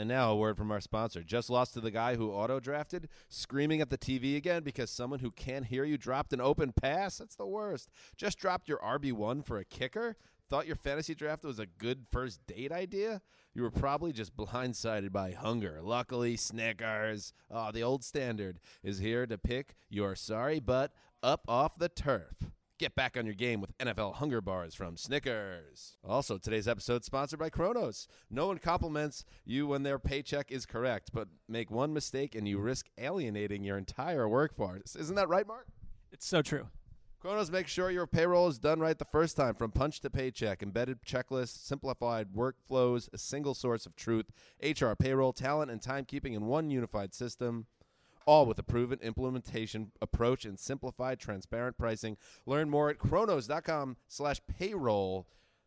And now a word from our sponsor. Just lost to the guy who auto-drafted, screaming at the TV again because someone who can't hear you dropped an open pass? That's the worst. Just dropped your RB1 for a kicker? Thought your fantasy draft was a good first date idea? You were probably just blindsided by hunger. Luckily, Snickers, the old standard, is here to pick your sorry butt up off the turf. Get back on your game with NFL Hunger Bars from Snickers. Also, today's episode sponsored by Kronos. No one compliments you when their paycheck is correct, but make one mistake and you risk alienating your entire workforce. Isn't that right, Mark? It's so true. Kronos makes sure your payroll is done right the first time, from punch to paycheck, embedded checklists, simplified workflows, a single source of truth, HR, payroll, talent, and timekeeping in one unified system, all with a proven implementation approach and simplified, transparent pricing. Learn more at Kronos.com/payroll.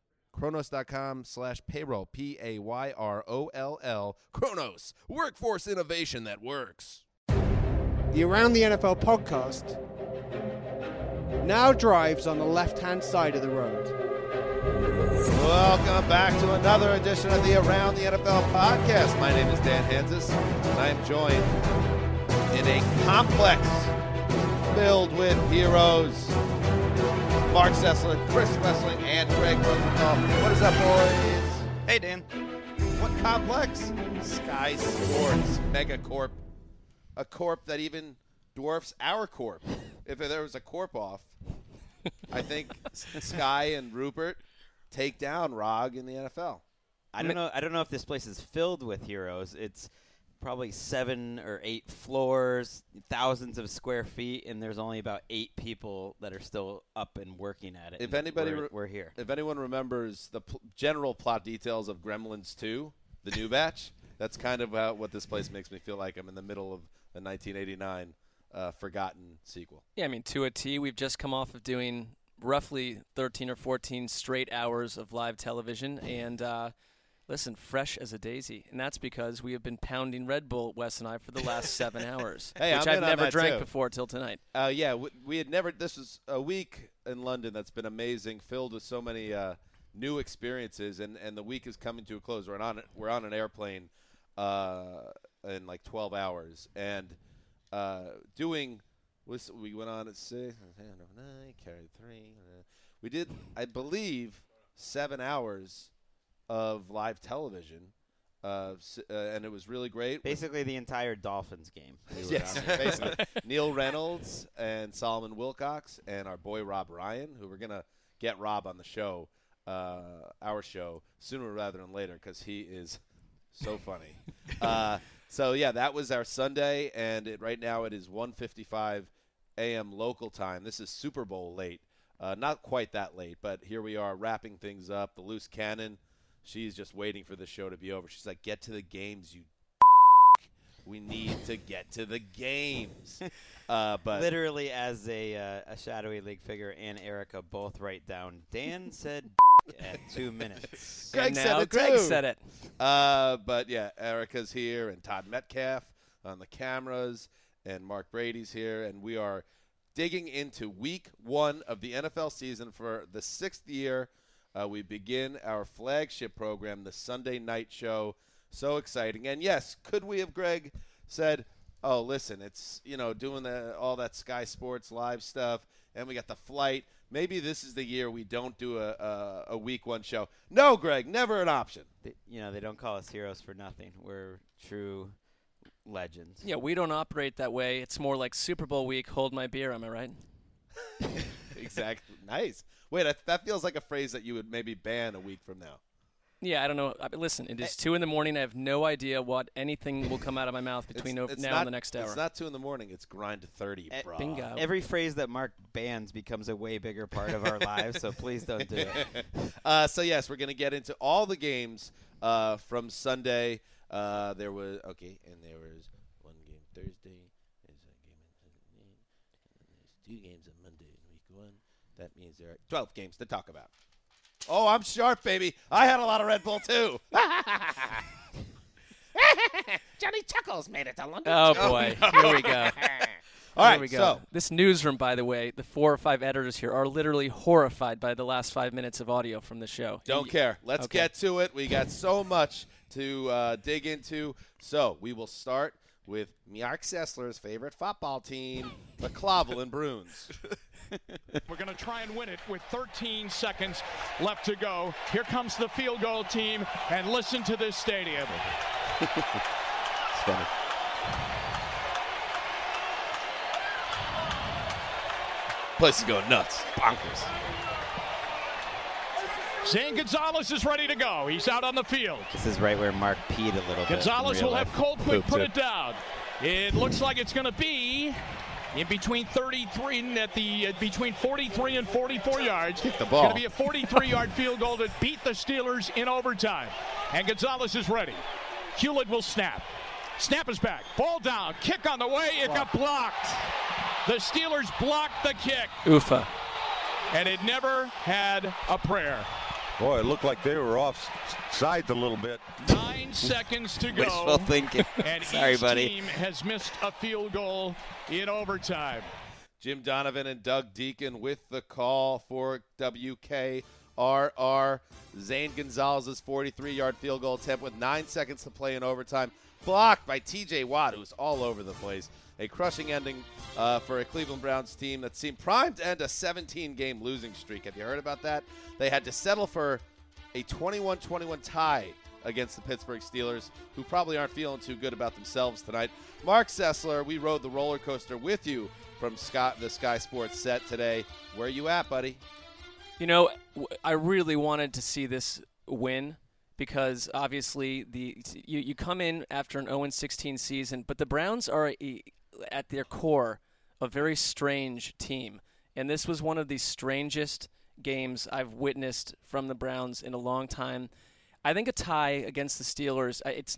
Kronos.com/payroll. Payroll. Kronos, workforce innovation that works. The Around the NFL podcast now drives on the left-hand side of the road. Welcome back to another edition of the Around the NFL podcast. My name is Dan Hansis, and I am joined in a complex filled with heroes. Mark Sessler, Chris Wessling, and Greg Rosenthal. What is up, boys? Hey, Dan. What complex? Sky Sports Megacorp. A corp that even dwarfs our corp. If there was a corp off, I think Sky and Rupert take down ROG in the NFL. I don't know if this place is filled with heroes. It's probably 7 or 8 floors, thousands of square feet, and there's only about 8 people that are still up and working at it. If anybody, we're here. If anyone remembers the general plot details of Gremlins 2, the new batch, that's kind of what this place makes me feel like. I'm in the middle of a 1989 forgotten sequel. Yeah, I mean, to a T, we've just come off of doing roughly 13 or 14 straight hours of live television, and listen, fresh as a daisy. And that's because we have been pounding Red Bull, Wes and I, for the last 7 hours, Hey, which I'm I've in on never that drank too. before till tonight. Yeah, we had never – this was a week in London that's been amazing, filled with so many new experiences, and the week is coming to a close. We're on an airplane in like 12 hours, and we went on at 6, carried 3. We did, I believe, 7 hours of live television, and it was really great. Basically the entire Dolphins game. Yes, basically. Neil Reynolds and Solomon Wilcox and our boy Rob Ryan, who we're going to get Rob on the show, our show, sooner rather than later, because he is so funny. So, yeah, that was our Sunday, and right now it is 1:55 a.m. local time. This is Super Bowl late. Not quite that late, but here we are wrapping things up. The loose cannon, she's just waiting for the show to be over. She's like, get to the games, you We need to get to the games. But literally, as a shadowy league figure and Erica both write down, Dan said at 2 minutes. Greg said it Greg too. said it. But, yeah, Erica's here and Todd Metcalf on the cameras and Mark Brady's here. And we are digging into week 1 of the NFL season for the 6th year. We begin our flagship program, the Sunday Night Show. So exciting. And, yes, could we have, Greg, said, oh, listen, it's, doing all that Sky Sports live stuff, and we got the flight. Maybe this is the year we don't do a week 1 show. No, Greg, never an option. They don't call us heroes for nothing. We're true legends. Yeah, we don't operate that way. It's more like Super Bowl week, hold my beer, am I right? Exactly. Nice. Wait, that feels like a phrase that you would maybe ban a week from now. Yeah, I don't know. Listen, it is 2 a.m. I have no idea what anything will come out of my mouth between now and the next hour. It's not 2 a.m. It's grind to 30, bro. Bingo. Every phrase that Mark bans becomes a way bigger part of our lives, so please don't do it. So, yes, we're going to get into all the games from Sunday. There was one game Thursday. There's a game and there's 2 games on Monday in week 1. That means there are 12 games to talk about. Oh, I'm sharp, baby. I had a lot of Red Bull, too. Johnny Chuckles made it to London. Oh, boy. No. Here we go. All right, we go. so. This newsroom, by the way, the 4 or 5 editors here are literally horrified by the last 5 minutes of audio from the show. Don't care. Let's get to it. We got so much to dig into. So we will start with Mark Sessler's favorite football team, the Cleveland Bruins. We're going to try and win it with 13 seconds left to go. Here comes the field goal team, and listen to this stadium. It's funny. Place is going nuts. Bonkers. Zane Gonzalez is ready to go. He's out on the field. This is right where Mark peed a little bit. Gonzalez will have Colquitt put Pooped it down. It looks like it's going to be in between 33 and between 43 and 44 yards. Kick the It's ball. going to be a 43-yard field goal to beat the Steelers in overtime. And Gonzalez is ready. Hewlett will snap. Snap is back. Ball down. Kick on the way. It got blocked. The Steelers blocked the kick, Oofa. and it never had a prayer. Boy, it looked like they were off sides a little bit. 9 seconds to Wishful go. thinking. And Sorry, each buddy. team has missed a field goal in overtime. Jim Donovan and Doug Deacon with the call for WKRR. Zane Gonzalez's 43-yard field goal attempt with 9 seconds to play in overtime. Blocked by T.J. Watt, who's all over the place. A crushing ending for a Cleveland Browns team that seemed primed to end a 17-game losing streak. Have you heard about that? They had to settle for a 21-21 tie against the Pittsburgh Steelers, who probably aren't feeling too good about themselves tonight. Mark Sessler, we rode the roller coaster with you from the Sky Sports set today. Where you at, buddy? You know, I really wanted to see this win because obviously you come in after an 0-16 season, but the Browns are at their core a very strange team, and this was one of the strangest games I've witnessed from the Browns in a long time. I think a tie against the Steelers, it's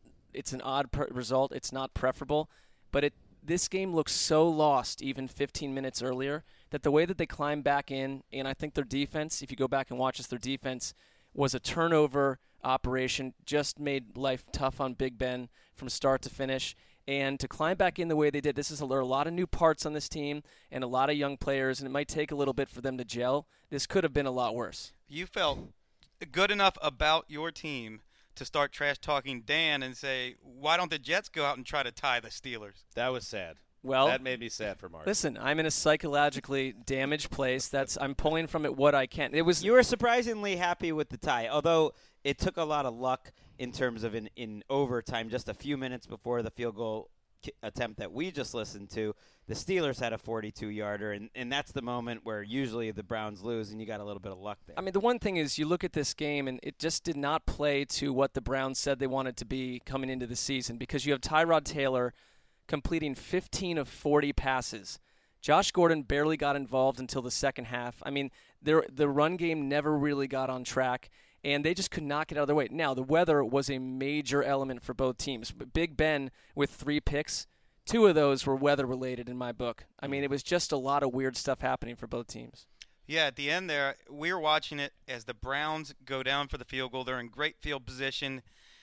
an odd result. It's not preferable, but this game looks so lost even 15 minutes earlier that the way that they climbed back in, and I think their defense, if you go back and watch this, their defense was a turnover operation, just made life tough on Big Ben from start to finish. And to climb back in the way they did, there are a lot of new parts on this team and a lot of young players, and it might take a little bit for them to gel. This could have been a lot worse. You felt good enough about your team to start trash-talking Dan and say, why don't the Jets go out and try to tie the Steelers? That was sad. Well, that made me sad for Mark. Listen, I'm in a psychologically damaged place. I'm pulling from it what I can. You were surprisingly happy with the tie, although it took a lot of luck in terms of in overtime. Just a few minutes before the field goal attempt that we just listened to, the Steelers had a 42-yarder, and that's the moment where usually the Browns lose, and you got a little bit of luck there. I mean, the one thing is you look at this game, and it just did not play to what the Browns said they wanted to be coming into the season because you have Tyrod Taylor completing 15 of 40 passes. Josh Gordon barely got involved until the second half. I mean, the run game never really got on track, and they just could not get out of their way. Now, the weather was a major element for both teams. Big Ben with 3 picks, 2 of those were weather-related in my book. I mean, it was just a lot of weird stuff happening for both teams. Yeah, at the end there, we were watching it as the Browns go down for the field goal. They're in great field position,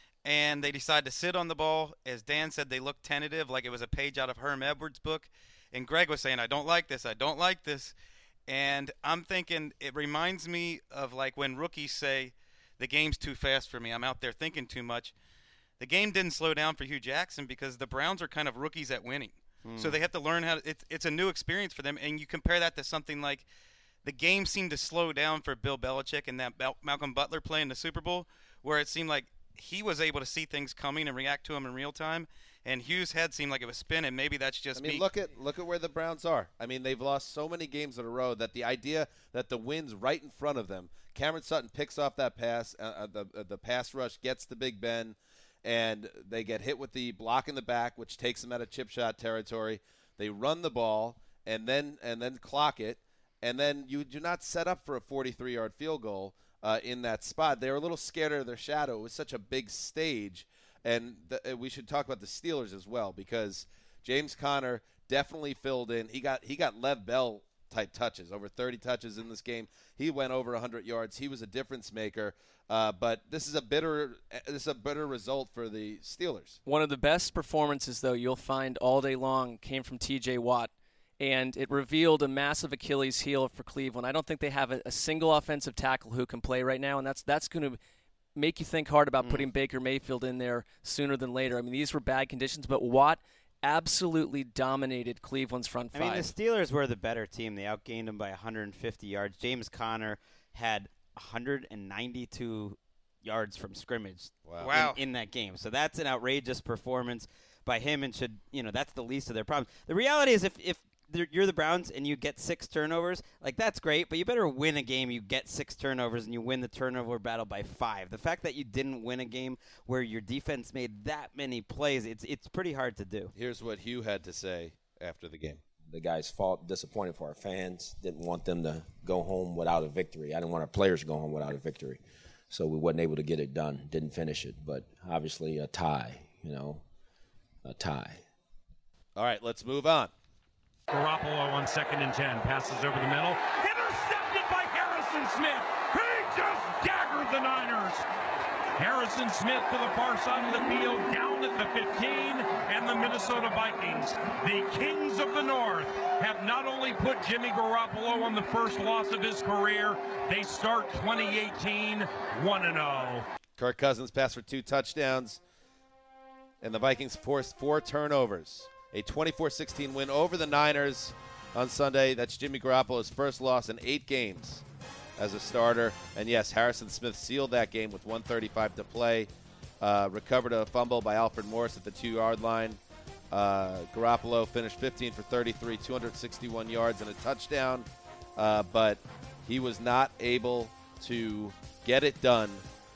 and they decide to sit on the ball. As Dan said, they looked tentative, like it was a page out of Herm Edwards' book. And Greg was saying, I don't like this, I don't like this. And I'm thinking, it reminds me of like when rookies say, the game's too fast for me, I'm out there thinking too much. The game didn't slow down for Hugh Jackson because the Browns are kind of rookies at winning. So they have to learn how to, it's a new experience for them. And you compare that to something like the game seemed to slow down for Bill Belichick and that Malcolm Butler play in the Super Bowl, where it seemed like he was able to see things coming and react to them in real time. And Hughes' head seemed like it was spinning. Maybe that's just me. Look at where the Browns are. I mean, they've lost so many games in a row that the idea that the win's right in front of them. Cameron Sutton picks off that pass. The pass rush gets to Big Ben, and they get hit with the block in the back, which takes them out of chip shot territory. They run the ball and then clock it, and then you do not set up for a 43-yard field goal in that spot. They were a little scared of their shadow. It was such a big stage. And we should talk about the Steelers as well because James Conner definitely filled in. He got Lev Bell type touches, over 30 touches in this game. He went over 100 yards. He was a difference maker. But this is a bitter result for the Steelers. One of the best performances, though, you'll find all day long came from T.J. Watt, and it revealed a massive Achilles heel for Cleveland. I don't think they have a single offensive tackle who can play right now, and that's going to make you think hard about putting Baker Mayfield in there sooner than later. I mean, these were bad conditions, but Watt absolutely dominated Cleveland's front five. I mean, the Steelers were the better team. They outgained them by 150 yards. James Conner had 192 yards from scrimmage in that game. So that's an outrageous performance by him, and that's the least of their problems. The reality is if you're the Browns and you get 6 turnovers, like, that's great, but you better win a game you get 6 turnovers and you win the turnover battle by 5. The fact that you didn't win a game where your defense made that many plays, it's pretty hard to do. Here's what Hugh had to say after the game. The guys fought, disappointed for our fans, didn't want them to go home without a victory. I didn't want our players to go home without a victory. So we wasn't able to get it done, didn't finish it. But obviously a tie, a tie. All right, let's move on. Garoppolo on 2nd and 10, passes over the middle, intercepted by Harrison Smith. He just daggered the Niners. Harrison Smith to the far side of the field, down at the 15, and the Minnesota Vikings, the kings of the North, have not only put Jimmy Garoppolo on the first loss of his career, they start 2018 1-0. Kirk Cousins passed for 2 touchdowns, and the Vikings forced 4 turnovers. A 24-16 win over the Niners on Sunday. That's Jimmy Garoppolo's first loss in 8 games as a starter. And, yes, Harrison Smith sealed that game with 1:35 to play. Recovered a fumble by Alfred Morris at the 2-yard line. Garoppolo finished 15 for 33, 261 yards and a touchdown. But he was not able to get it done.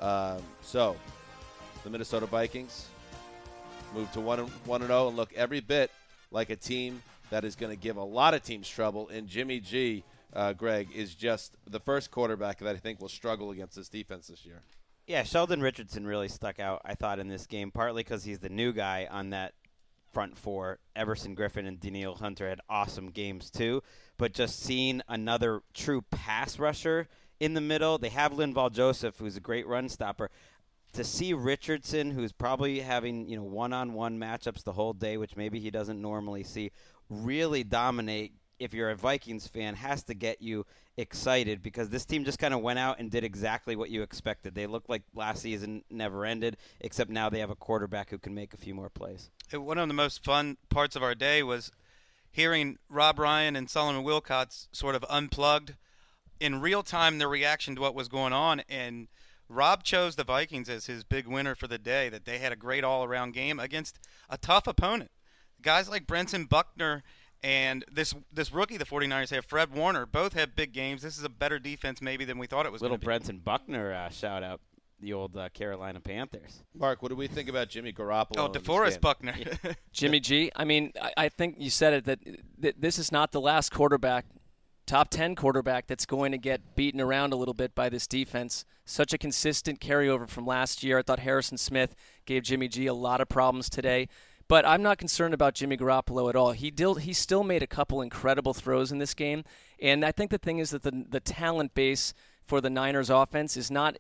So the Minnesota Vikings move to 1-0 and look every bit like a team that is going to give a lot of teams trouble. And Jimmy G, Greg, is just the first quarterback that I think will struggle against this defense this year. Yeah, Sheldon Richardson really stuck out, I thought, in this game, partly because he's the new guy on that front 4. Everson Griffin and Danielle Hunter had awesome games too, but just seeing another true pass rusher in the middle. They have Linval Joseph, who's a great run stopper. To see Richardson, who's probably having one-on-one matchups the whole day, which maybe he doesn't normally see, really dominate, if you're a Vikings fan, has to get you excited, because this team just kind of went out and did exactly what you expected. They looked like last season never ended, except now they have a quarterback who can make a few more plays. One of the most fun parts of our day was hearing Rob Ryan and Solomon Wilcots sort of unplugged in real time their reaction to what was going on, and Rob chose the Vikings as his big winner for the day, that they had a great all-around game against a tough opponent. Guys like Brenton Buckner and this rookie the 49ers have, Fred Warner, both have big games. This is a better defense maybe than we thought it was going to be. Little Brenton Buckner shout-out, the old Carolina Panthers. Mark, what do we think about Jimmy Garoppolo? Oh, DeForest Buckner. Jimmy G, I mean, I think you said it, that this is not the last quarterback, top 10 quarterback, that's going to get beaten around a little bit by this defense. Such a consistent carryover from last year. I thought Harrison Smith gave Jimmy G a lot of problems today. But I'm not concerned about Jimmy Garoppolo at all. He still made a couple incredible throws in this game. And I think the thing is that the talent base for the Niners offense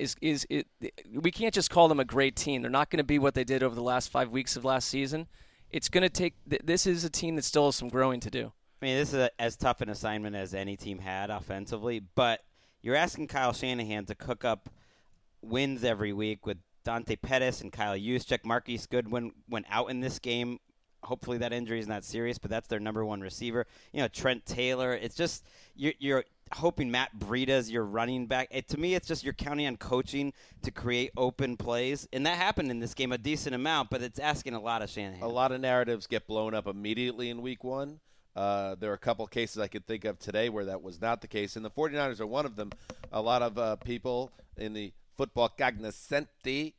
we can't just call them a great team. They're not going to be what they did over the last 5 weeks of last season. It's going to take this is a team that still has some growing to do. I mean, this is as tough an assignment as any team had offensively, but you're asking Kyle Shanahan to cook up wins every week with Dante Pettis and Kyle Juszczyk. Marquise Goodwin went out in this game. Hopefully that injury is not serious, but that's their number 1 receiver. Trent Taylor. It's just you're hoping Matt Breida's your running back. To me, it's just you're counting on coaching to create open plays, and that happened in this game a decent amount, but it's asking a lot of Shanahan. A lot of narratives get blown up immediately in week 1. There are a couple cases I could think of today where that was not the case, and the 49ers are one of them. A lot of people in the football cognoscenti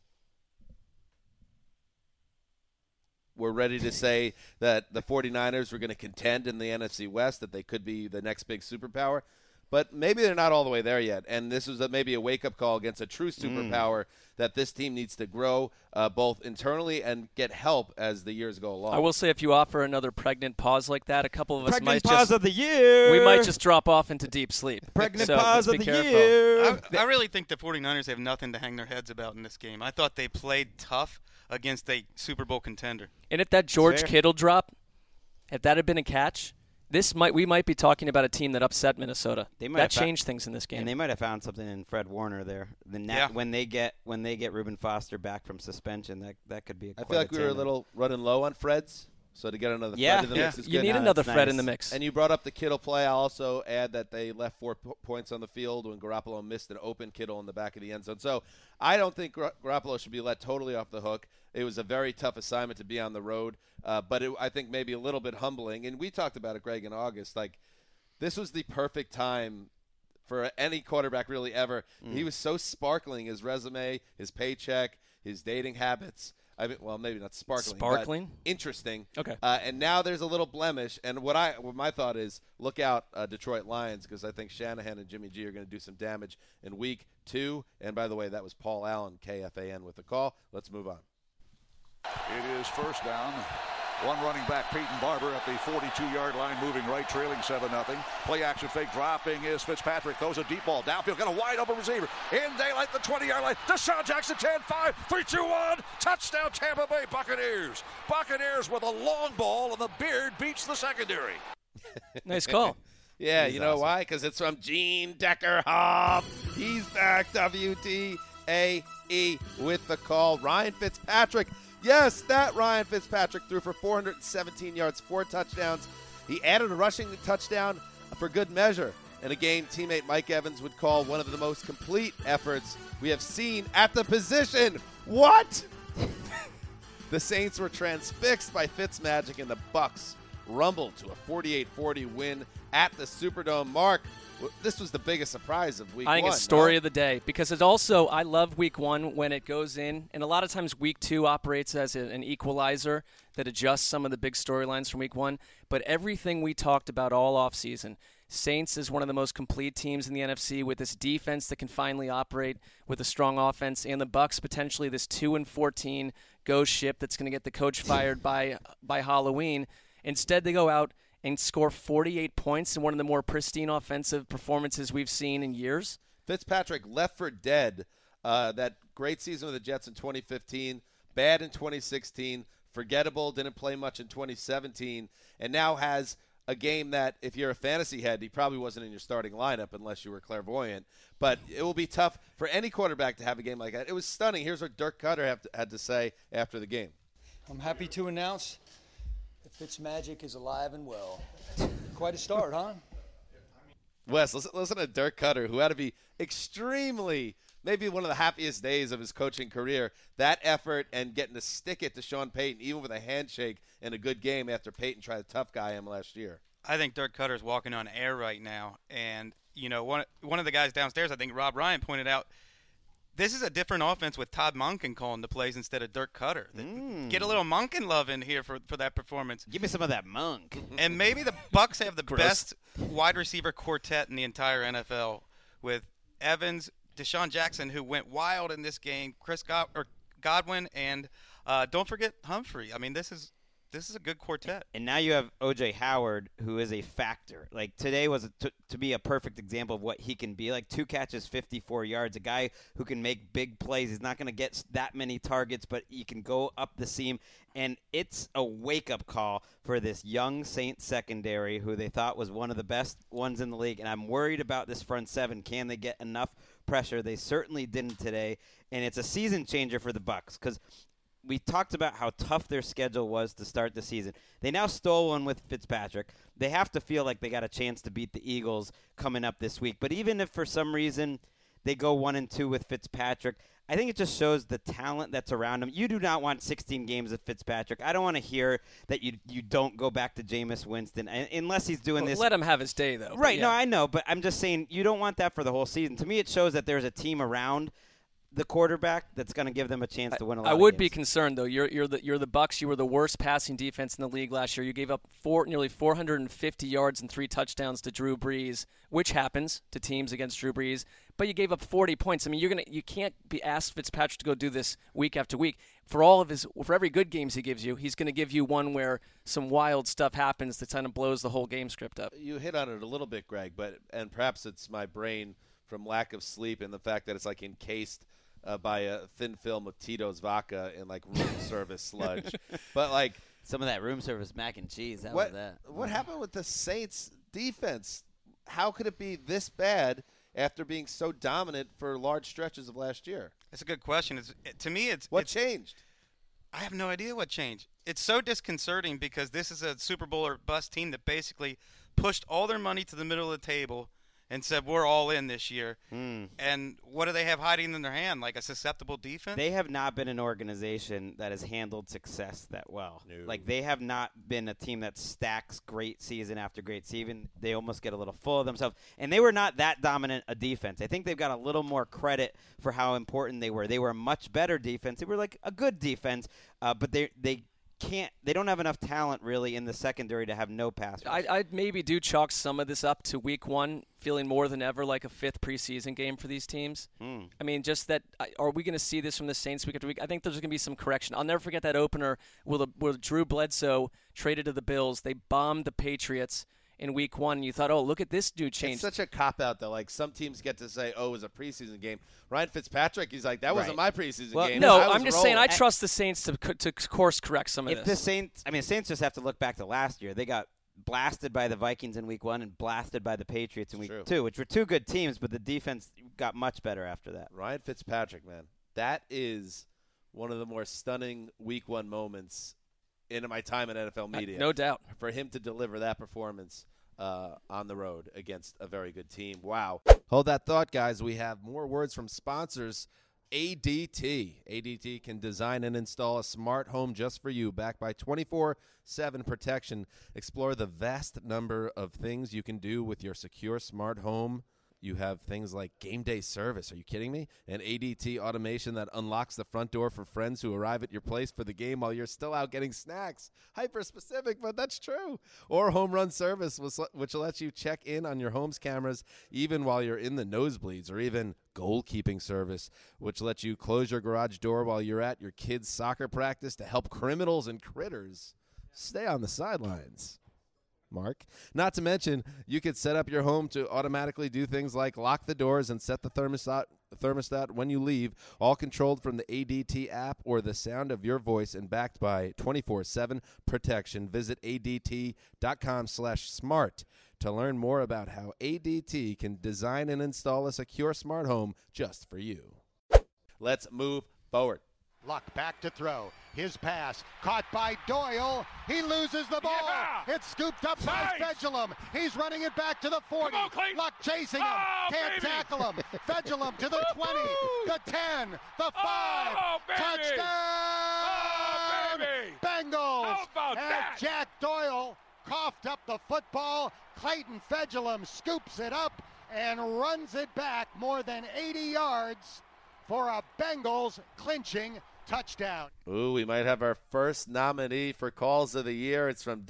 were ready to say that the 49ers were going to contend in the NFC West, that they could be the next big superpower. But maybe they're not all the way there yet, and this was maybe a wake-up call against a true superpower that this team needs to grow both internally and get help as the years go along. I will say, if you offer another pregnant pause like that, a couple of us might pause of the year. We might just drop off into deep sleep. Pregnant pause of the year. I really think the 49ers have nothing to hang their heads about in this game. I thought they played tough against a Super Bowl contender. And if that George Kittle drop, if that had been a catch, We might be talking about a team that upset Minnesota. That changed things in this game. And they might have found something in Fred Warner there. When they get Reuben Foster back from suspension, that could be. I feel like we were a little running low on Freds, so to get another Fred in the mix is good. You need another Fred in the mix. And you brought up the Kittle play. I'll also add that they left 4 points on the field when Garoppolo missed an open Kittle in the back of the end zone. So I don't think Garoppolo should be let totally off the hook. It was a very tough assignment to be on the road, but I think maybe a little bit humbling. And we talked about it, Greg, in August. Like, this was the perfect time for any quarterback really ever. He was so sparkling, his resume, his paycheck, his dating habits. I mean, well, maybe not sparkling, but interesting. Okay. And now there's a little blemish. And what my thought is, look out, Detroit Lions, because I think Shanahan and Jimmy G are going to do some damage in week 2. And by the way, that was Paul Allen, KFAN, with the call. Let's move on. It is first down. One running back, Peyton Barber, at the 42-yard line, moving right, trailing 7-0. Play action fake, dropping is Fitzpatrick. Throws a deep ball downfield, got a wide open receiver. In daylight, the 20-yard line. DeSean Jackson, 10-5, 3-2-1. Touchdown, Tampa Bay Buccaneers. Buccaneers with a long ball, and the Beard beats the secondary. Nice call. Yeah, you know awesome. Why? Because it's from Gene Deckerhoff. He's back, WTAE, with the call. Ryan Fitzpatrick. Yes, that Ryan Fitzpatrick threw for 417 yards, 4 touchdowns. He added a rushing touchdown for good measure in a game teammate Mike Evans would call one of the most complete efforts we have seen at the position. What? The Saints were transfixed by Fitzmagic, and the Bucs rumbled to a 48-40 win at the Superdome. Mark, this was the biggest surprise of week 1. I think it's story of the day because it's also, I love week 1 when it goes in, and a lot of times week 2 operates as an equalizer that adjusts some of the big storylines from week 1. But everything we talked about all offseason, Saints is one of the most complete teams in the NFC with this defense that can finally operate with a strong offense, and the Bucs potentially this 2-14 ghost ship that's going to get the coach fired by Halloween. Instead, they go out and score 48 points in one of the more pristine offensive performances we've seen in years. Fitzpatrick left for dead that great season with the Jets in 2015, bad in 2016, forgettable, didn't play much in 2017, and now has a game that, if you're a fantasy head, he probably wasn't in your starting lineup unless you were clairvoyant. But it will be tough for any quarterback to have a game like that. It was stunning. Here's what Dirk Cutter had to say after the game. I'm happy to announce that Fitzmagic is alive and well. Quite a start, huh? Wes, listen to Dirk Cutter, who had to be extremely, maybe one of the happiest days of his coaching career. That effort and getting to stick it to Sean Payton, even with a handshake in a good game after Payton tried to tough guy him last year. I think Dirk Cutter's walking on air right now. And, you know, one of the guys downstairs, I think Rob Ryan pointed out, this is a different offense with Todd Monken calling the plays instead of Dirk Cutter. Get a little Monken love in here for that performance. Give me some of that Monk. And maybe the Bucs have the best wide receiver quartet in the entire NFL with Evans, DeSean Jackson, who went wild in this game, Godwin, and don't forget Humphrey. I mean, this is a good quartet. And now you have O.J. Howard, who is a factor. Like, today was to be a perfect example of what he can be. Like, 2 catches, 54 yards, a guy who can make big plays. He's not going to get that many targets, but he can go up the seam. And it's a wake-up call for this young Saints secondary who they thought was one of the best ones in the league. And I'm worried about this front seven. Can they get enough pressure? They certainly didn't today. And it's a season changer for the Bucs because we talked about how tough their schedule was to start the season. They now stole one with Fitzpatrick. They have to feel like they got a chance to beat the Eagles coming up this week. But even if for some reason they go 1-2 with Fitzpatrick, I think it just shows the talent that's around him. You do not want 16 games of Fitzpatrick. I don't want to hear that you don't go back to Jameis Winston unless he's doing this. Let him have his day, though. Right, no, I know. But I'm just saying you don't want that for the whole season. To me, it shows that there's a team around the quarterback that's going to give them a chance to win a lot of games. I would be concerned, though. You're the Bucs. You were the worst passing defense in the league last year. You gave up nearly 450 yards and 3 touchdowns to Drew Brees, which happens to teams against Drew Brees. But you gave up 40 points. I mean, you can't be asked Fitzpatrick to go do this week after week. For every good games he gives you, he's going to give you one where some wild stuff happens that kind of blows the whole game script up. You hit on it a little bit, Greg, and perhaps it's my brain from lack of sleep and the fact that it's like encased by a thin film of Tito's vodka and like room service sludge. But like Some of that room service mac and cheese. How What about that? what happened with the Saints defense? How could it be this bad after being so dominant for large stretches of last year? That's a good question. To me, What changed? I have no idea what changed. It's so disconcerting because this is a Super Bowl or bust team that basically pushed all their money to the middle of the table and said, we're all in this year. And what do they have hiding in their hand, like a susceptible defense? They have not been an organization that has handled success that well. No. Like, they have not been a team that stacks great season after great season. They almost get a little full of themselves. And they were not that dominant a defense. I think they've got a little more credit for how important they were. They were a much better defense. They were like a good defense, but they don't have enough talent really in the secondary to have no pass rush. I'd maybe do chalk some of this up to week one feeling more than ever like a fifth preseason game for these teams. I mean, just that, are we going to see this from the Saints week after week? I think there's going to be some correction. I'll never forget that opener where Drew Bledsoe traded to the Bills. They bombed the Patriots in week one, and you thought, oh, look at this new change. It's such a cop-out, though. Like, some teams get to say, oh, it was a preseason game. Ryan Fitzpatrick, he's like, that wasn't my preseason game. No, I'm just saying I trust the Saints to course correct some of this. The Saints just have to look back to last year. They got blasted by the Vikings in week one and blasted by the Patriots in week two, which were two good teams, but the defense got much better after that. Ryan Fitzpatrick, man, that is one of the more stunning week one moments in my time in NFL media. No doubt. For him to deliver that performance on the road against a very good team. Wow. Hold that thought, guys. We have more words from sponsors. ADT. ADT can design and install a smart home just for you, backed by 24/7 protection. Explore the vast number of things you can do with your secure smart home. You have things like game day service. Are you kidding me? And ADT automation that unlocks the front door for friends who arrive at your place for the game while you're still out getting snacks. Hyper specific, but that's true. Or home run service, which lets you check in on your home's cameras even while you're in the nosebleeds. Or even goalkeeping service, which lets you close your garage door while you're at your kid's soccer practice to help criminals and critters stay on the sidelines. Mark. Not to mention, you could set up your home to automatically do things like lock the doors and set the thermostat when you leave, all controlled from the ADT app or the sound of your voice and backed by 24/7 protection. Visit ADT.com/smart to learn more about how ADT can design and install a secure smart home just for you. Let's move forward. Luck back to throw. His pass caught by Doyle. He loses the ball. Yeah. It's scooped up by Fedulum. He's running it back to the 40. On, Luck chasing him. Can't tackle him. Fedulum to the 20, the 10, the 5. Touchdown! Bengals! How about that? Jack Doyle coughed up the football. Clayton Fedulum scoops it up and runs it back more than 80 yards for a Bengals clinching touchdown. Ooh, we might have our first nominee for Calls of the Year. It's from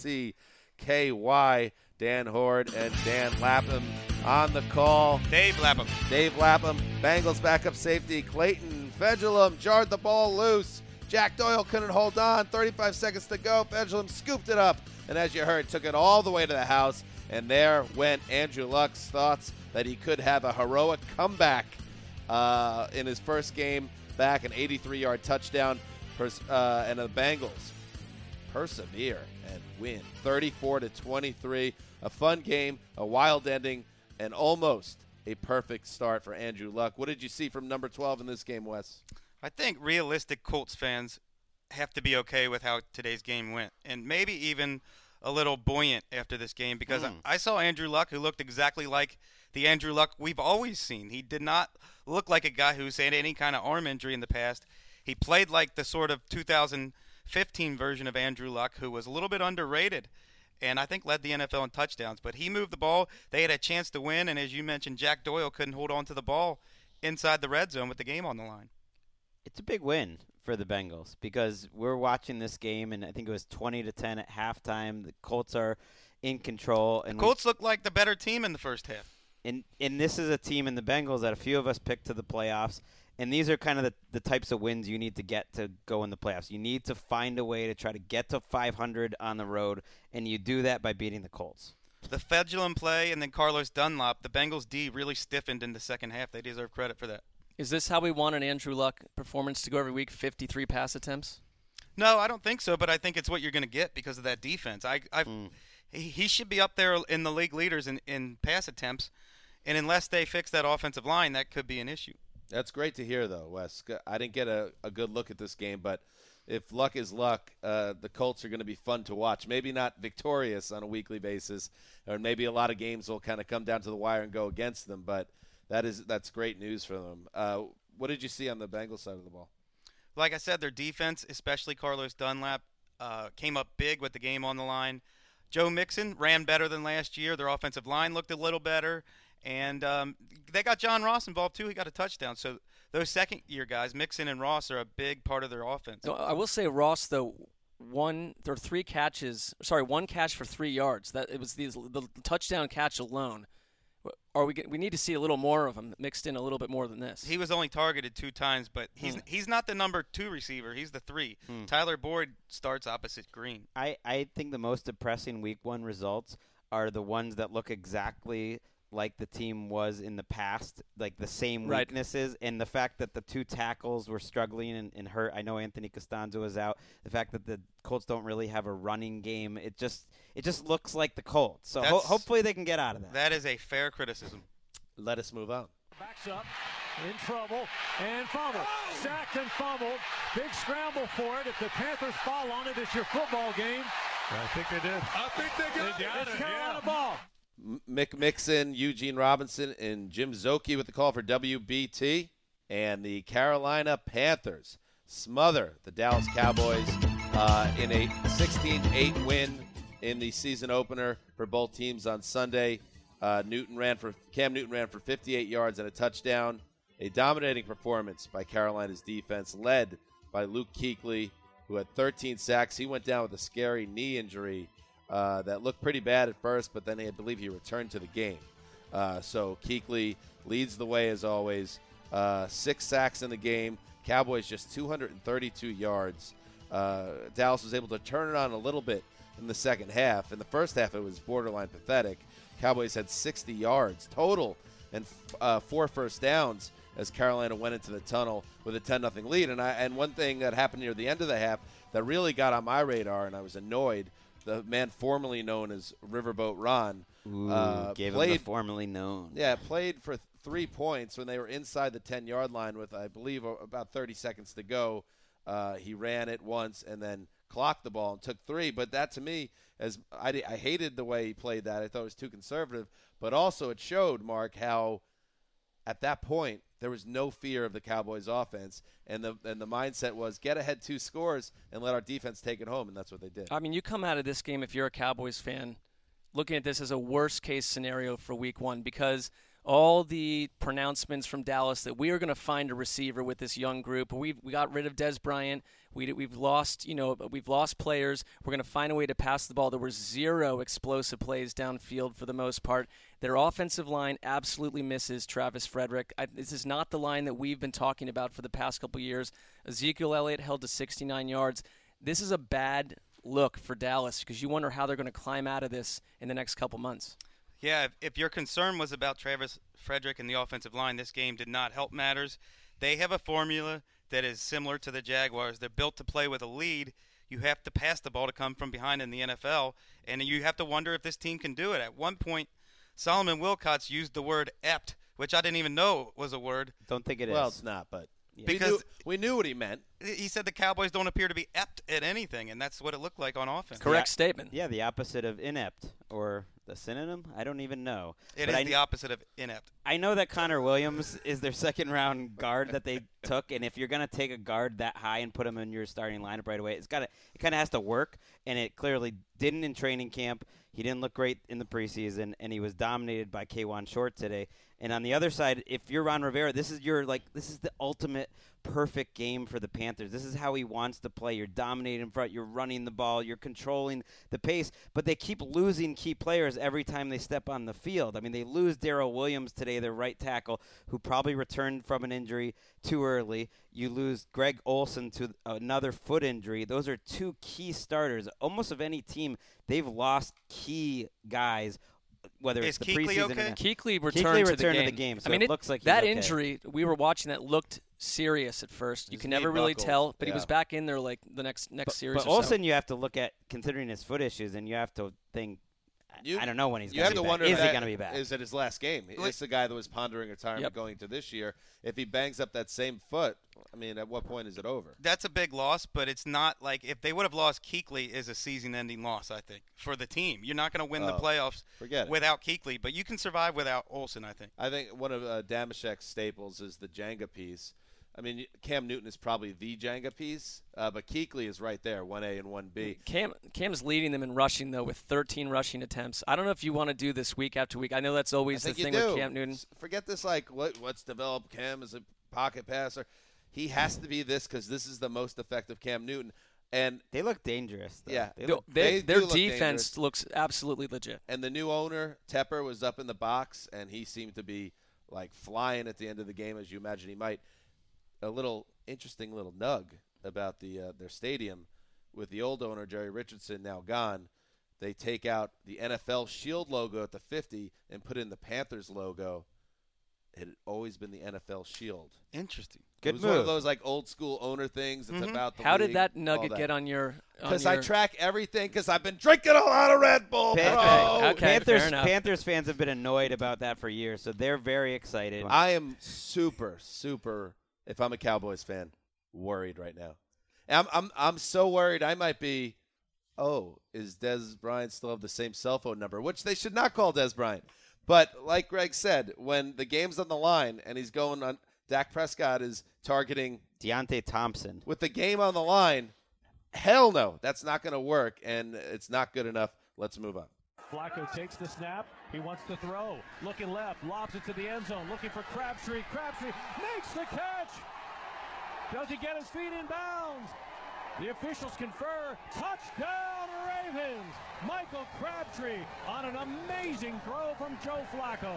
WCKY. Dan Horde and Dan Lapham on the call. Dave Lapham. Bengals backup safety Clayton Fedulum jarred the ball loose. Jack Doyle couldn't hold on. 35 seconds to go. Fedulum scooped it up. And as you heard, took it all the way to the house. And there went Andrew Luck's thoughts that he could have a heroic comeback in his first game back, an 83-yard touchdown, and the Bengals persevere and win 34-23. A fun game, a wild ending, and almost a perfect start for Andrew Luck. What did you see from number 12 in this game, Wes? I think realistic Colts fans have to be okay with how today's game went, and maybe even a little buoyant after this game, because I saw Andrew Luck, who looked exactly like the Andrew Luck we've always seen. He did not look like a guy who's had any kind of arm injury in the past. He played like the sort of 2015 version of Andrew Luck, who was a little bit underrated and I think led the NFL in touchdowns. But he moved the ball. They had a chance to win, and as you mentioned, Jack Doyle couldn't hold on to the ball inside the red zone with the game on the line. It's a big win for the Bengals because we're watching this game, and I think it was 20-10 at halftime. The Colts are in control. And the Colts look like the better team in the first half. And this is a team in the Bengals that a few of us picked to the playoffs, and these are kind of the types of wins you need to get to go in the playoffs. You need to find a way to try to get to 500 on the road, and you do that by beating the Colts. The Fedulum play and then Carlos Dunlap, the Bengals D really stiffened in the second half. They deserve credit for that. Is this how we want an Andrew Luck performance to go every week, 53 pass attempts? No, I don't think so, but I think it's what you're going to get because of that defense. He should be up there in the league leaders in pass attempts, and unless they fix that offensive line, that could be an issue. That's great to hear, though, Wes. I didn't get a good look at this game, but if luck is luck, the Colts are going to be fun to watch. Maybe not victorious on a weekly basis, or maybe a lot of games will kind of come down to the wire and go against them, but that's great news for them. What did you see on the Bengals side of the ball? Like I said, their defense, especially Carlos Dunlap, came up big with the game on the line. Joe Mixon ran better than last year. Their offensive line looked a little better. And they got John Ross involved, too. He got a touchdown. So those second-year guys, Mixon and Ross, are a big part of their offense. No, I will say Ross, though, one catch for 3 yards. That it was the touchdown catch alone. We need to see a little more of him mixed in a little bit more than this. He was only targeted 2 times, but he's not the number 2 receiver. He's the 3. Tyler Boyd starts opposite Green. I think the most depressing Week 1 results are the ones that look exactly like the team was in the past, like the same weaknesses, and the fact that the 2 tackles were struggling and hurt. I know Anthony Costanzo is out. The fact that the Colts don't really have a running game, it just looks like the Colts. So hopefully they can get out of that. That is a fair criticism. Let us move on. Backs up, in trouble, and fumble. Sacked and fumbled. Big scramble for it. If the Panthers fall on it, it's your football game. I think they did. I think they got it. It's Carolina ball. Mick Mixon, Eugene Robinson, and Jim Zoki with the call for WBT. And the Carolina Panthers smother the Dallas Cowboys in a 16-8 win in the season opener for both teams on Sunday. Cam Newton ran for 58 yards and a touchdown. A dominating performance by Carolina's defense, led by Luke Kuechly, who had 13 sacks. He went down with a scary knee injury that looked pretty bad at first, but then I believe he returned to the game. So Kuechly leads the way as always. 6 sacks in the game. Cowboys just 232 yards. Dallas was able to turn it on a little bit in the second half. In the first half, it was borderline pathetic. Cowboys had 60 yards total and 4 first downs as Carolina went into the tunnel with a 10-0 lead. And one thing that happened near the end of the half that really got on my radar, and I was annoyed, the man formerly known as Riverboat Ron. Gave him the formerly known. Yeah, played for 3 points when they were inside the 10-yard line with, I believe, about 30 seconds to go. He ran it once and then clocked the ball and took 3. But that, to me, as I hated the way he played that. I thought it was too conservative. But also it showed, Mark, how at that point there was no fear of the Cowboys' offense, and the mindset was get ahead 2 scores and let our defense take it home, and that's what they did. I mean, you come out of this game, if you're a Cowboys fan, looking at this as a worst-case scenario for Week 1 because all the pronouncements from Dallas that we are going to find a receiver with this young group. We got rid of Dez Bryant. We've lost players. We're going to find a way to pass the ball. There were 0 explosive plays downfield for the most part. Their offensive line absolutely misses Travis Frederick. This is not the line that we've been talking about for the past couple years. Ezekiel Elliott held to 69 yards. This is a bad look for Dallas because you wonder how they're going to climb out of this in the next couple months. Yeah, if your concern was about Travis Frederick and the offensive line, this game did not help matters. They have a formula that is similar to the Jaguars. They're built to play with a lead. You have to pass the ball to come from behind in the NFL, and you have to wonder if this team can do it. At one point, Solomon Wilcots used the word "ept," which I didn't even know was a word. Don't think it is. Well, it's not, but because we knew what he meant. He said the Cowboys don't appear to be ept at anything, and that's what it looked like on offense. Correct statement. Yeah, the opposite of inept, or the synonym? I don't even know. It is the opposite of inept. I know that Connor Williams is their second-round guard that they took, and if you're going to take a guard that high and put him in your starting lineup right away, it kind of has to work, and it clearly didn't in training camp. He didn't look great in the preseason, and he was dominated by K'Wan Short today. And on the other side, if you're Ron Rivera, this is the ultimate perfect game for the Panthers. This is how he wants to play. You're dominating in front. You're running the ball. You're controlling the pace. But they keep losing key players every time they step on the field. I mean, they lose Darrell Williams today, their right tackle, who probably returned from an injury too early. You lose Greg Olsen to another foot injury. Those are 2 key starters. Almost of any team, they've lost key guys whether Is it's the Kuechly preseason. okay? Kuechly returned to the game. So I mean, it looks like that he's okay. injury, we were watching that, looked serious at first. You His can knee never really buckled. tell, but he Yeah. was back in there like the next series But or Olsen, so. you have to look at, considering his foot issues, and you have to think, I don't know when he's You going have to to be wonder back. if Is he that going to be back? is it his last game? It's the guy that was pondering retirement Yep. going to this year. If he bangs up that same foot, I mean, at what point is it over? That's a big loss, but it's not like if they would have lost Kuechly is a season-ending loss, I think, for the team. You're not going to win the playoffs forget it. without Kuechly, but you can survive without Olsen, I think. I think one of Damashek's staples is the Jenga piece. I mean, Cam Newton is probably the Jenga piece, but Kuechly is right there, 1A and 1B. Cam's leading them in rushing, though, with 13 rushing attempts. I don't know if you want to do this week after week. I know that's always the thing with Cam Newton. Forget this, what's developed Cam as a pocket passer. He has to be this because this is the most effective Cam Newton. And they look dangerous, though. Yeah. Their do look defense dangerous. looks absolutely legit. And the new owner, Tepper, was up in the box, and he seemed to be, like, flying at the end of the game, as you imagine he might. A little interesting little nug about their stadium. With the old owner, Jerry Richardson, now gone, they take out the NFL Shield logo at the 50 and put in the Panthers logo. It had always been the NFL Shield. Interesting. It was one of those like old school owner things. It's about the How league, did that all nugget get on your? Because I track everything. Because I've been drinking a lot of Red Bull. Okay, fair enough. Panthers fans have been annoyed about that for years, so they're very excited. I am super, if I'm a Cowboys fan, worried right now. I'm so worried I might be, is Dez Bryant still have the same cell phone number? Which they should not call Dez Bryant. But like Greg said, when the game's on the line and he's going on, Dak Prescott is targeting Deontay Thompson. With the game on the line, hell no, that's not going to work, and it's not good enough. Let's move on. Flacco takes the snap. He wants to throw. Looking left, lobs it to the end zone. Looking for Crabtree. Crabtree makes the catch. Does he get his feet in bounds? The officials confer. Touchdown, Ravens. Michael Crabtree on an amazing throw from Joe Flacco.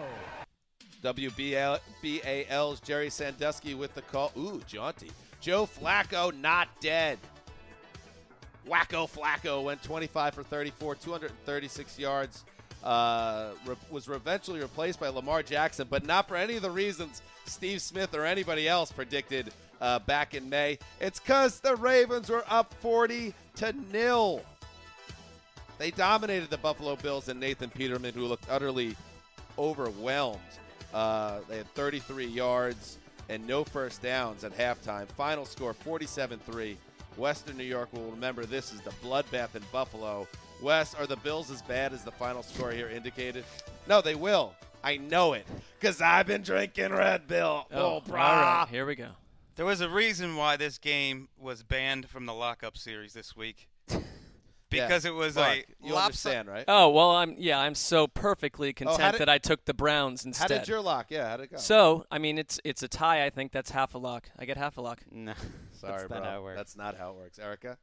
WBAL's Jerry Sandusky with the call. Ooh, jaunty. Joe Flacco not dead. Wacko Flacco went 25 for 34, 236 yards. Was eventually replaced by Lamar Jackson, but not for any of the reasons Steve Smith or anybody else predicted back in May. It's because the Ravens were up 40-0. They dominated the Buffalo Bills and Nathan Peterman, who looked utterly overwhelmed. They had 33 yards and no first downs at halftime. Final score 47-3. Western New York will remember this is the bloodbath in Buffalo. Wes, are the Bills as bad as the final score here indicated? No, they will. I know it because I've been drinking Red Bull. All right, here we go. There was a reason why this game was banned from the lockup series this week. Because it was Mark, a you understand, right? Oh, well, I'm so perfectly content did- that I took the Browns instead. How did your lock? Yeah, how'd it go? So, I mean, it's a tie. I think that's half a lock. I get half a lock. No, Sorry, that's bro. not how it works. That's not how it works. Erica?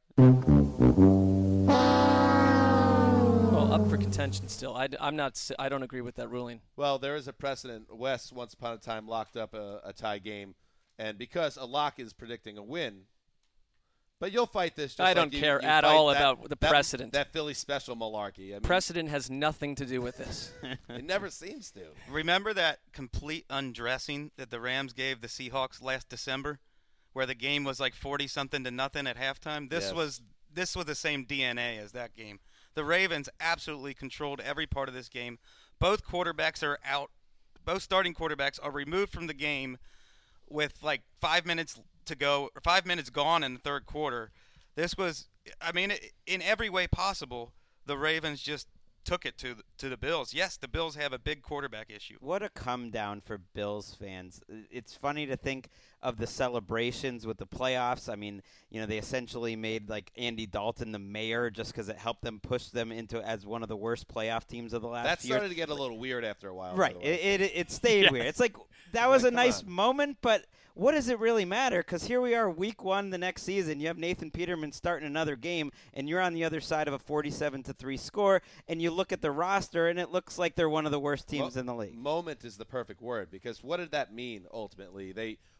Well, up for contention still. I don't agree with that ruling. Well, there is a precedent. Wes, once upon a time, locked up a tie game, and because a lock is predicting a win, but you'll fight this. Just I don't care at all about the precedent. That Philly special malarkey. I mean, Precedent has nothing to do with this. it never seems to. Remember that complete undressing that the Rams gave the Seahawks last December, where the game was like 40-something to nothing at halftime? This was the same DNA as that game. The Ravens absolutely controlled every part of this game. Both quarterbacks are out. Both starting quarterbacks are removed from the game with like 5 minutes to go, or 5 minutes gone in the third quarter. This was, I mean, in every way possible, the Ravens just took it to the Bills. Yes, the Bills have a big quarterback issue. What a come down for Bills fans. It's funny to think of the celebrations with the playoffs. I mean, they essentially made like Andy Dalton the mayor just because it helped them push them into as one of the worst playoff teams of the last That year. started to get a little weird after a while. Right. by the way. It stayed weird. It's like that was a come nice on. moment, but what does it really matter? Because here we are, week 1 the next season. You have Nathan Peterman starting another game, and you're on the other side of a 47-3 score, and you look at the roster, and it looks like they're one of the worst teams in the league. Moment is the perfect word because what did that mean ultimately? They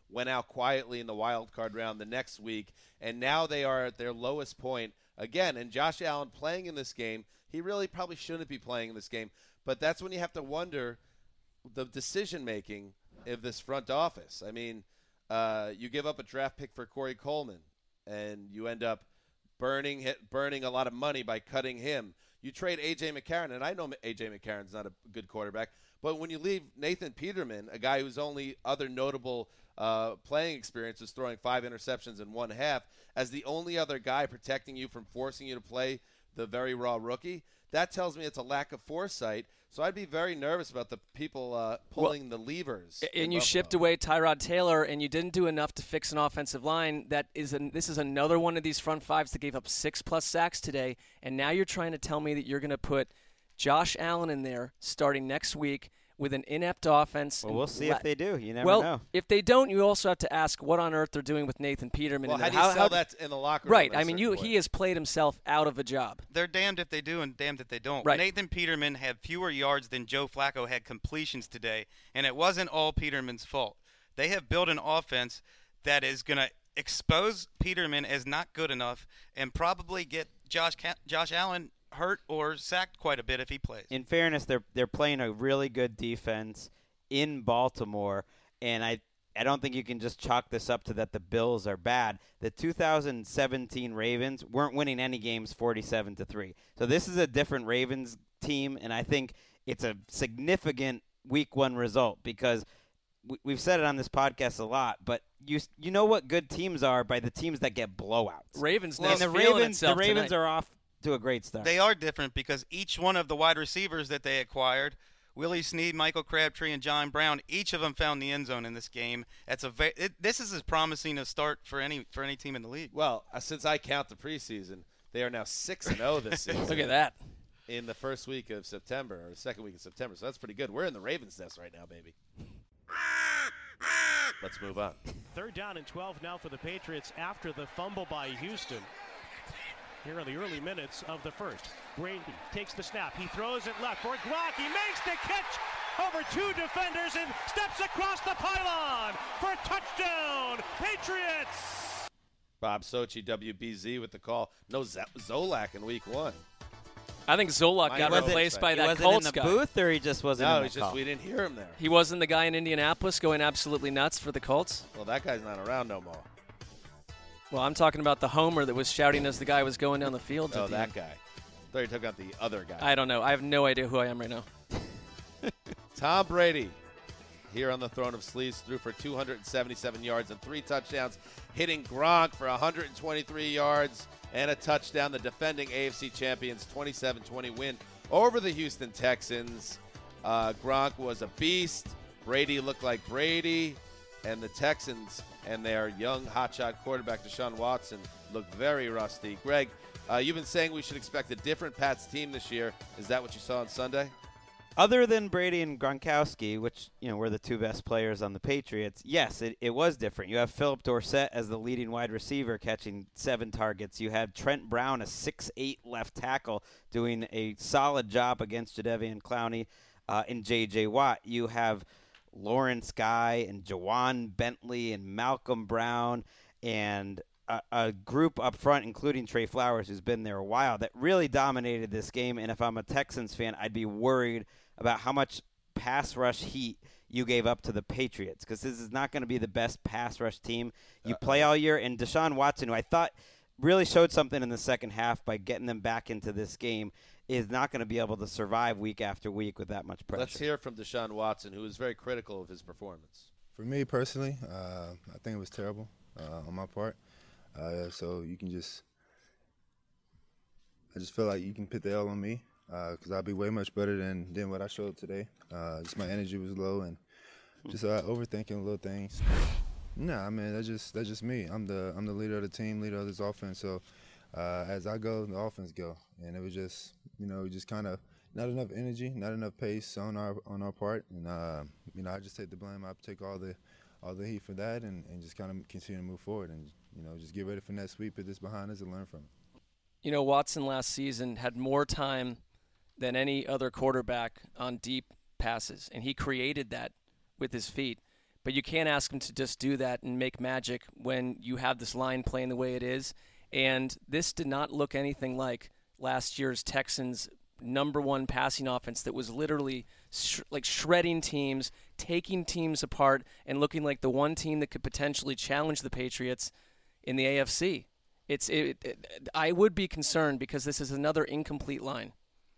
went out quietly in the wild card round the next week, and now they are at their lowest point again. And Josh Allen playing in this game, he really probably shouldn't be playing in this game, but that's when you have to wonder the decision-making of this front office. I mean, you give up a draft pick for Corey Coleman, and you end up burning a lot of money by cutting him. You trade A.J. McCarron, and I know A.J. McCarron's not a good quarterback, but when you leave Nathan Peterman, a guy whose only other notable playing experience is throwing 5 interceptions in one half, as the only other guy protecting you from forcing you to play the very raw rookie, that tells me it's a lack of foresight. So I'd be very nervous about the people pulling the levers. And you shipped away Tyrod Taylor, and you didn't do enough to fix an offensive line. This is another one of these front fives that gave up 6+ sacks today, and now you're trying to tell me that you're going to put Josh Allen in there starting next week with an inept offense. Well, we'll see if they do. You never know. Well, if they don't, you also have to ask what on earth they're doing with Nathan Peterman. Well, how do you sell that in the locker room? Right. I mean, he has played himself out of a job. They're damned if they do and damned if they don't. Right. Nathan Peterman had fewer yards than Joe Flacco had completions today, and it wasn't all Peterman's fault. They have built an offense that is going to expose Peterman as not good enough and probably get Josh Allen hurt or sacked quite a bit if he plays. In fairness, they're playing a really good defense in Baltimore, and I don't think you can just chalk this up to that the Bills are bad. The 2017 Ravens weren't winning any games 47-3. So this is a different Ravens team, and I think it's a significant Week 1 result because we've said it on this podcast a lot, but you know what good teams are by the teams that get blowouts. Ravens, and the Ravens are off to a great start. They are different because each one of the wide receivers that they acquired, Willie Snead, Michael Crabtree, and John Brown, each of them found the end zone in this game. This is as promising a start for any team in the league. Well, since I count the preseason, they are now 6-0 this season. Look at that. In the first week of September, or the second week of September, so that's pretty good. We're in the Ravens' nest right now, baby. Let's move on. 3rd down and 12 now for the Patriots after the fumble by Houston. Here are the early minutes of the first. Brady takes the snap. He throws it left for Gronk. He makes the catch over 2 defenders and steps across the pylon for a touchdown, Patriots! Bob Sochi, WBZ with the call. No Zolak in Week 1. I think Zolak got replaced by that Colts guy. He wasn't in the booth, or he just wasn't in the it's just we didn't hear him there. He wasn't the guy in Indianapolis going absolutely nuts for the Colts? Well, that guy's not around no more. Well, I'm talking about the homer that was shouting as the guy was going down the field. Oh, that guy. I thought you took out the other guy. I don't know. I have no idea who I am right now. Tom Brady, here on the throne of sleeves, threw for 277 yards and 3 touchdowns, hitting Gronk for 123 yards and a touchdown. The defending AFC champions 27-20 win over the Houston Texans. Gronk was a beast. Brady looked like Brady. And the Texans and their young hotshot quarterback, Deshaun Watson, look very rusty. Greg, you've been saying we should expect a different Pats team this year. Is that what you saw on Sunday? Other than Brady and Gronkowski, which were the 2 best players on the Patriots, yes, it was different. You have Philip Dorsett as the leading wide receiver catching 7 targets. You had Trent Brown, a 6'8" left tackle, doing a solid job against Jadeveon Clowney and J.J. Watt. You have Lawrence Guy and Jawan Bentley and Malcolm Brown and a group up front, including Trey Flowers, who's been there a while, that really dominated this game. And if I'm a Texans fan, I'd be worried about how much pass rush heat you gave up to the Patriots, because this is not going to be the best pass rush team you play all year. And Deshaun Watson, who I thought really showed something in the second half by getting them back into this game, is not going to be able to survive week after week with that much pressure. Let's hear from Deshaun Watson, who was very critical of his performance. For me personally, I think it was terrible on my part. So you can I just feel like you can put the L on me because I'll be way much better than what I showed today. Just my energy was low and just overthinking little things. Nah, I mean that's just me. I'm the leader of the team, leader of this offense. So as I go, the offense go, and it was just just kind of not enough energy, not enough pace on our part, and I just take the blame. I take all the heat for that, and just kind of continue to move forward, and just get ready for next week, put this behind us, and learn from it. Watson last season had more time than any other quarterback on deep passes, and he created that with his feet. But you can't ask him to just do that and make magic when you have this line playing the way it is. And this did not look anything like last year's Texans' #1 passing offense that was literally shredding teams, taking teams apart, and looking like the one team that could potentially challenge the Patriots in the AFC. I would be concerned because this is another incomplete line.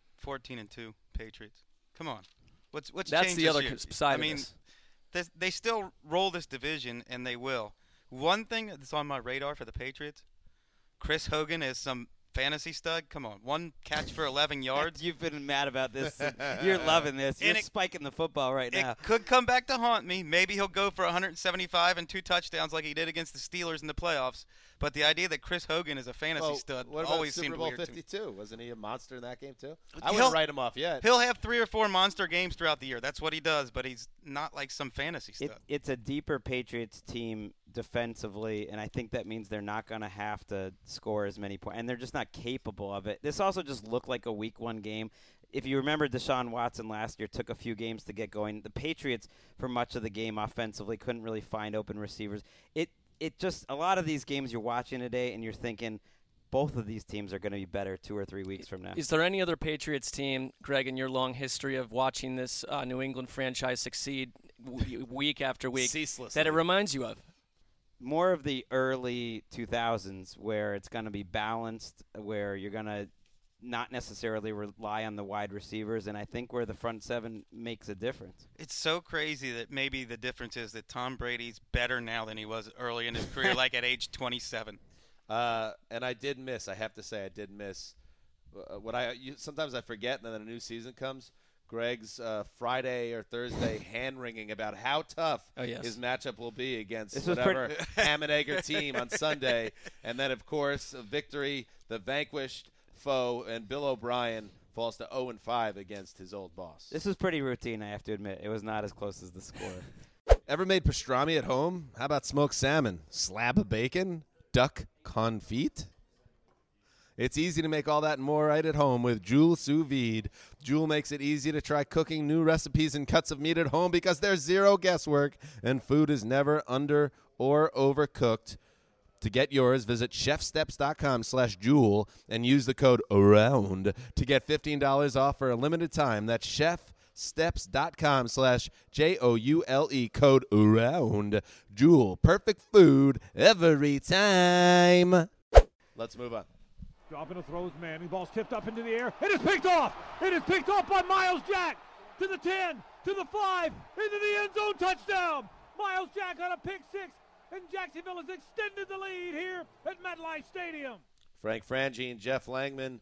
14-2 Patriots. Come on. What's That's changed the other this year? side I mean, of this. They still roll this division, and they will. One thing that's on my radar for the Patriots, Chris Hogan is some fantasy stud. Come on. 1 catch for 11 yards. You've been mad about this. You're loving this. You're spiking the football right now. It could come back to haunt me. Maybe he'll go for 175 and 2 touchdowns like he did against the Steelers in the playoffs. But the idea that Chris Hogan is a fantasy stud what always about seemed Super Bowl weird 52? to me. Wasn't he a monster in that game too? I wouldn't write him off yet. He'll have 3 or 4 monster games throughout the year. That's what he does, but he's not like some fantasy stud. It's a deeper Patriots team defensively, and I think that means they're not going to have to score as many points, and they're just not capable of it. This also just looked like a Week 1 game. If you remember, Deshaun Watson last year took a few games to get going. The Patriots, for much of the game offensively, couldn't really find open receivers. It just, a lot of these games you're watching today and you're thinking both of these teams are going to be better 2 or 3 weeks from now. Is there any other Patriots team, Greg, in your long history of watching this New England franchise succeed week after week ceaselessly, that it reminds you of? More of the early 2000s where it's going to be balanced, where you're going to not necessarily rely on the wide receivers, and I think where the front seven makes a difference. It's so crazy that maybe the difference is that Tom Brady's better now than he was early in his career, like at age 27. And I did miss. I have to say, I did miss. Sometimes I forget, and then a new season comes. Greg's Friday or Thursday hand-wringing about how tough his matchup will be against whatever ham and egger team on Sunday. And then, of course, a victory, the vanquished foe, and Bill O'Brien falls to 0-5 against his old boss. This was pretty routine, I have to admit. It was not as close as the score. Ever made pastrami at home? How about smoked salmon? Slab of bacon? Duck confit? It's easy to make all that and more right at home with Joule Sous Vide. Joule makes it easy to try cooking new recipes and cuts of meat at home because there's zero guesswork and food is never under or overcooked. To get yours, visit chefsteps.com/Joule and use the code AROUND to get $15 off for a limited time. That's chefsteps.com/JOULE, code AROUND. Joule, perfect food every time. Let's move on. Dropping a throws, Manning. Ball's tipped up into the air. It is picked off. It is picked off by Miles Jack. To the 10, to the 5, into the end zone, touchdown. Miles Jack on a pick 6. And Jacksonville has extended the lead here at MetLife Stadium. Frank Frangie and Jeff Langman,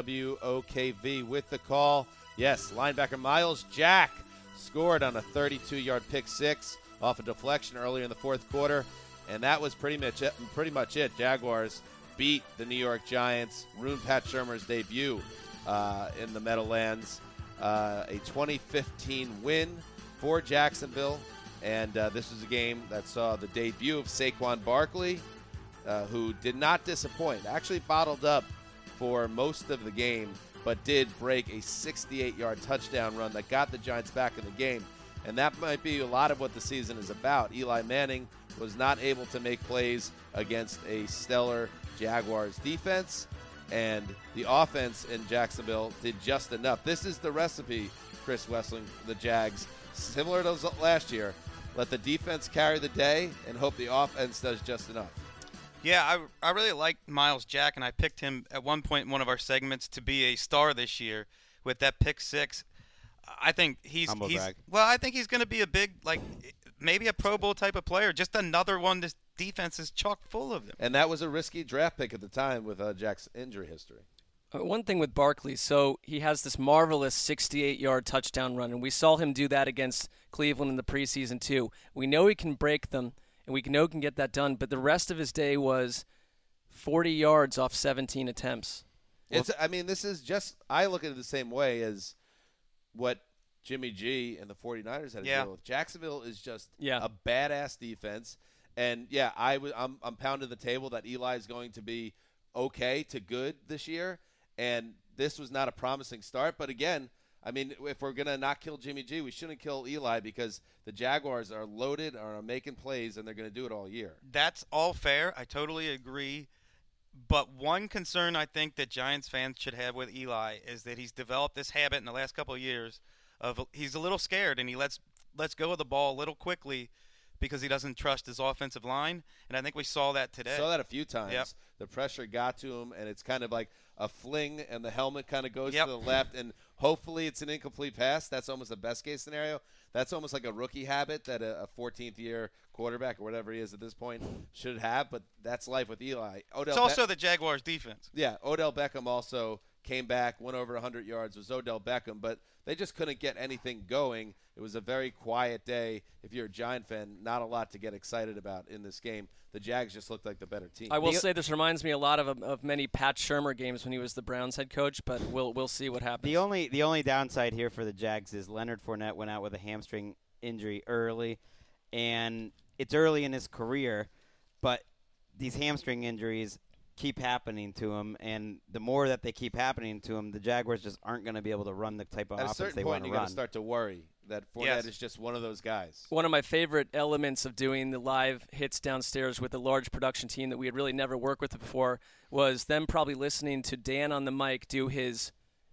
WOKV with the call. Yes, linebacker Miles Jack scored on a 32-yard pick 6 off a deflection earlier in the fourth quarter, and that was pretty much it. Jaguars beat the New York Giants. Ruined Pat Shurmur's debut in the Meadowlands. A 2015 win for Jacksonville. And this was a game that saw the debut of Saquon Barkley, who did not disappoint. Actually bottled up for most of the game, but did break a 68-yard touchdown run that got the Giants back in the game. And that might be a lot of what the season is about. Eli Manning was not able to make plays against a stellar Jaguars defense, and the offense in Jacksonville did just enough. This is the recipe, Chris Wessling, the Jags, similar to last year. Let the defense carry the day and hope the offense does just enough. Yeah, I really like Miles Jack, and I picked him at one point in one of our segments to be a star this year with that pick 6. I think he's I think he's going to be a big, maybe a Pro Bowl type of player. Just another one this defense is chock full of them. And that was a risky draft pick at the time with Jack's injury history. One thing with Barkley, so he has this marvelous 68-yard touchdown run, and we saw him do that against Cleveland in the preseason too. We know he can break them, and we know he can get that done, but the rest of his day was 40 yards off 17 attempts. This is just – I look at it the same way as what Jimmy G and the 49ers had to deal with. Jacksonville is just a badass defense, and, I'm pounding the table that Eli is going to be okay to good this year. And this was not a promising start. But, again, I mean, if we're going to not kill Jimmy G, we shouldn't kill Eli because the Jaguars are loaded, are making plays, and they're going to do it all year. That's all fair. I totally agree. But one concern I think that Giants fans should have with Eli is that he's developed this habit in the last couple of years of he's a little scared and he lets go of the ball a little quickly because he doesn't trust his offensive line. And I think we saw that today. Saw that a few times. Yep. The pressure got to him, and it's kind of like a fling, and the helmet kind of goes to the left, and hopefully it's an incomplete pass. That's almost the best-case scenario. That's almost like a rookie habit that a 14th-year quarterback or whatever he is at this point should have, but that's life with Eli. It's also the Jaguars' defense. Yeah, Odell Beckham also came back, went over 100 yards, was Odell Beckham, but they just couldn't get anything going. It was a very quiet day. If you're a Giant fan, not a lot to get excited about in this game. The Jags just looked like the better team. I will say this reminds me a lot of many Pat Shurmur games when he was the Browns head coach, but we'll see what happens. The only downside here for the Jags is Leonard Fournette went out with a hamstring injury early, and it's early in his career, but these hamstring injuries keep happening to him, and the more that they keep happening to him, the Jaguars just aren't going to be able to run the type of offense they want to run. At a certain point, you got to start to worry that Fournette is just one of those guys. One of my favorite elements of doing the live hits downstairs with a large production team that we had really never worked with before was them probably listening to Dan on the mic do his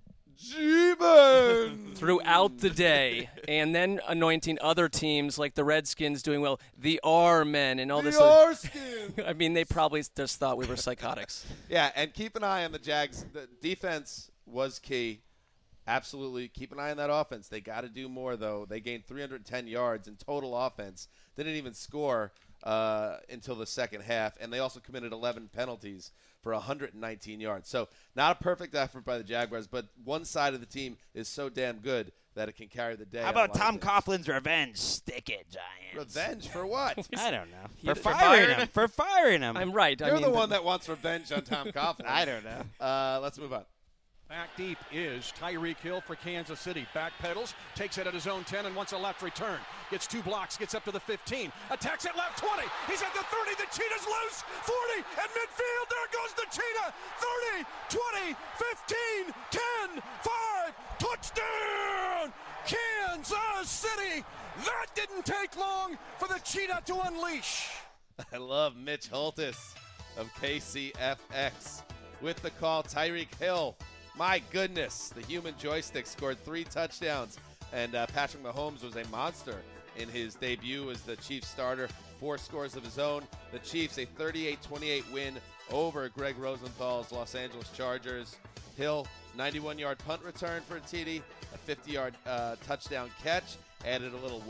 G-Man throughout the day, and then anointing other teams like the Redskins doing well, the R-Men and all this. R-Skins. I mean, they probably just thought we were psychotics. Yeah, and keep an eye on the Jags. The defense was key. Absolutely. Keep an eye on that offense. They got to do more, though. They gained 310 yards in total offense. They didn't even score until the second half, and they also committed 11 penalties for 119 yards. So not a perfect effort by the Jaguars, but one side of the team is so damn good that it can carry the day. How about Tom Coughlin's revenge? Stick it, Giants. Revenge for what? I don't know. For firing him. I'm right. You're the one that wants revenge on Tom Coughlin. I don't know. Let's move on. Back deep is Tyreek Hill for Kansas City. Back pedals, takes it at his own 10 and wants a left return. Gets 2 blocks, gets up to the 15. Attacks at left 20. He's at the 30. The Cheetah's loose. 40 at midfield. There goes the Cheetah. 30, 20, 15, 10, 5. Touchdown! Kansas City. That didn't take long for the Cheetah to unleash. I love Mitch Holtis of KCFX with the call. Tyreek Hill. My goodness, the human joystick scored 3 touchdowns, and Patrick Mahomes was a monster in his debut as the Chiefs starter, 4 scores of his own. The Chiefs, a 38-28 win over Greg Rosenthal's Los Angeles Chargers. Hill, 91-yard punt return for a TD, a 50-yard touchdown catch, added a little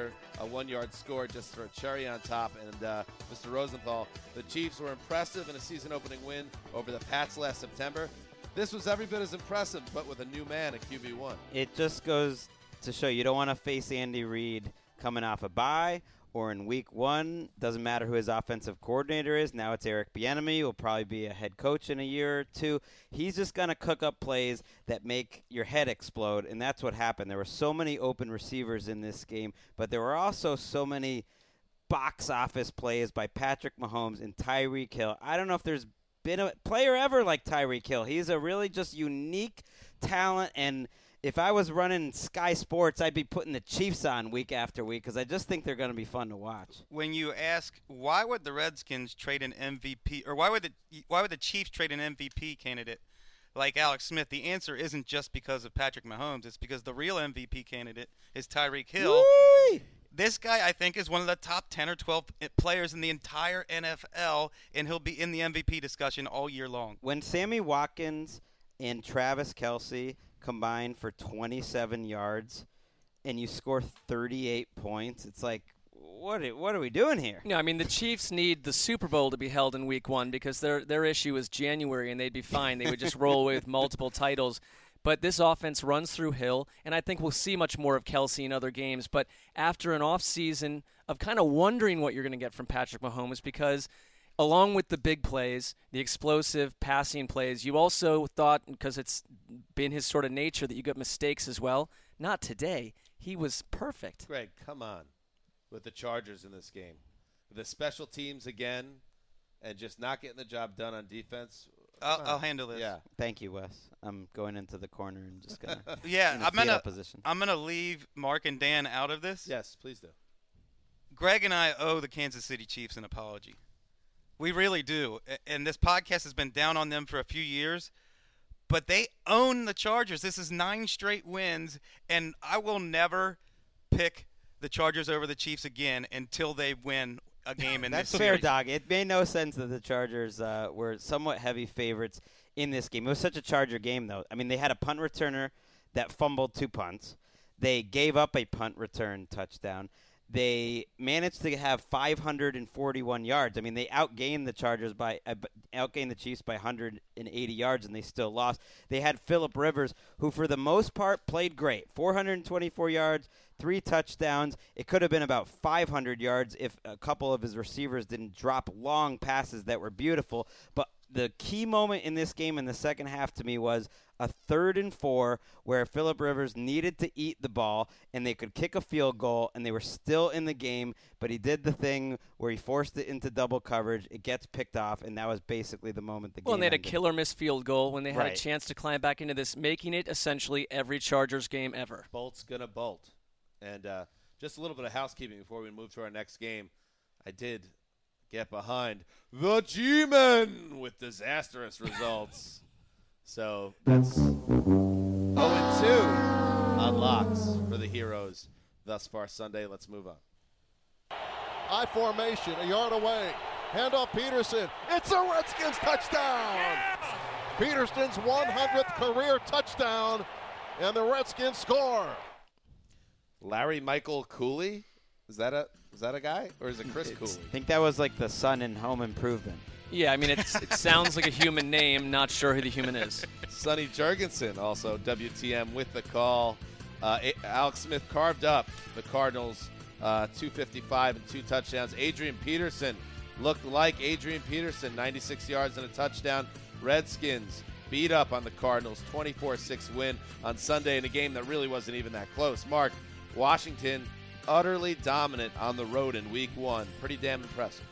1-yard score just for a cherry on top. And Mr. Rosenthal, the Chiefs were impressive in a season-opening win over the Pats last September. This was every bit as impressive, but with a new man at QB1. It just goes to show you don't want to face Andy Reid coming off a bye or in week 1. Doesn't matter who his offensive coordinator is. Now it's Eric Bieniemy. He'll probably be a head coach in a year or 2. He's just going to cook up plays that make your head explode, and that's what happened. There were so many open receivers in this game, but there were also so many box office plays by Patrick Mahomes and Tyreek Hill. I don't know if there's been a player ever like Tyreek Hill. He's a really just unique talent, and if I was running Sky Sports, I'd be putting the Chiefs on week after week because I just think they're going to be fun to watch. When you ask why would the Redskins trade an MVP, or why would the Chiefs trade an MVP candidate like Alex Smith, the answer isn't just because of Patrick Mahomes. It's because the real MVP candidate is Tyreek Hill. Woo! This guy, I think, is one of the top 10 or 12 players in the entire NFL, and he'll be in the MVP discussion all year long. When Sammy Watkins and Travis Kelce combine for 27 yards and you score 38 points, it's like, what are we doing here? Yeah, I mean, the Chiefs need the Super Bowl to be held in Week 1 because their issue is January, and they'd be fine. They would just roll away with multiple titles. But this offense runs through Hill, and I think we'll see much more of Kelce in other games. But after an offseason of kind of wondering what you're going to get from Patrick Mahomes, because along with the big plays, the explosive passing plays, you also thought, because it's been his sort of nature, that you get mistakes as well. Not today. He was perfect. Greg, come on with the Chargers in this game. The special teams again and just not getting the job done on defense. I'll handle this. Yeah. Thank you, Wes. I'm going into the corner and just gonna. Yeah, position. I'm gonna leave Mark and Dan out of this. Yes, please do. Greg and I owe the Kansas City Chiefs an apology. We really do. And this podcast has been down on them for a few years, but they own the Chargers. This is 9 straight wins, and I will never pick the Chargers over the Chiefs again until they win a game in this That's fair, series. Dog. It made no sense that the Chargers were somewhat heavy favorites in this game. It was such a Charger game, though. I mean, they had a punt returner that fumbled 2 punts. They gave up a punt return touchdown. They managed to have 541 yards. I mean, they outgained the Chiefs by 180 yards, and they still lost. They had Phillip Rivers, who for the most part played great. 424 yards, 3 touchdowns. It could have been about 500 yards if a couple of his receivers didn't drop long passes that were beautiful. But the key moment in this game in the second half to me was a 3rd and 4 where Phillip Rivers needed to eat the ball and they could kick a field goal and they were still in the game, but he did the thing where he forced it into double coverage. It gets picked off, and that was basically the moment the game Well, and they had ended. a killer missed field goal when they had Right. a chance to climb back into this, making it essentially every Chargers game ever. Bolt's going to bolt. And just a little bit of housekeeping before we move to our next game. I did get behind the G-Men with disastrous results. So that's 0-2 on locks for the Heroes thus far Sunday. Let's move on. I formation, a yard away. Handoff Peterson. It's a Redskins touchdown. Yeah! Peterson's 100th career touchdown, and the Redskins score. Larry Michael Cooley? Is that a guy, or is it Chris Cooley? I think that was like the son in Home Improvement. Yeah, I mean, it sounds like a human name. Not sure who the human is. Sonny Jurgensen, also WTM with the call. Alex Smith carved up the Cardinals 255 and 2 touchdowns. Adrian Peterson looked like Adrian Peterson, 96 yards and a touchdown. Redskins beat up on the Cardinals, 24-6 win on Sunday in a game that really wasn't even that close. Mark, Washington utterly dominant on the road in week 1. Pretty damn impressive.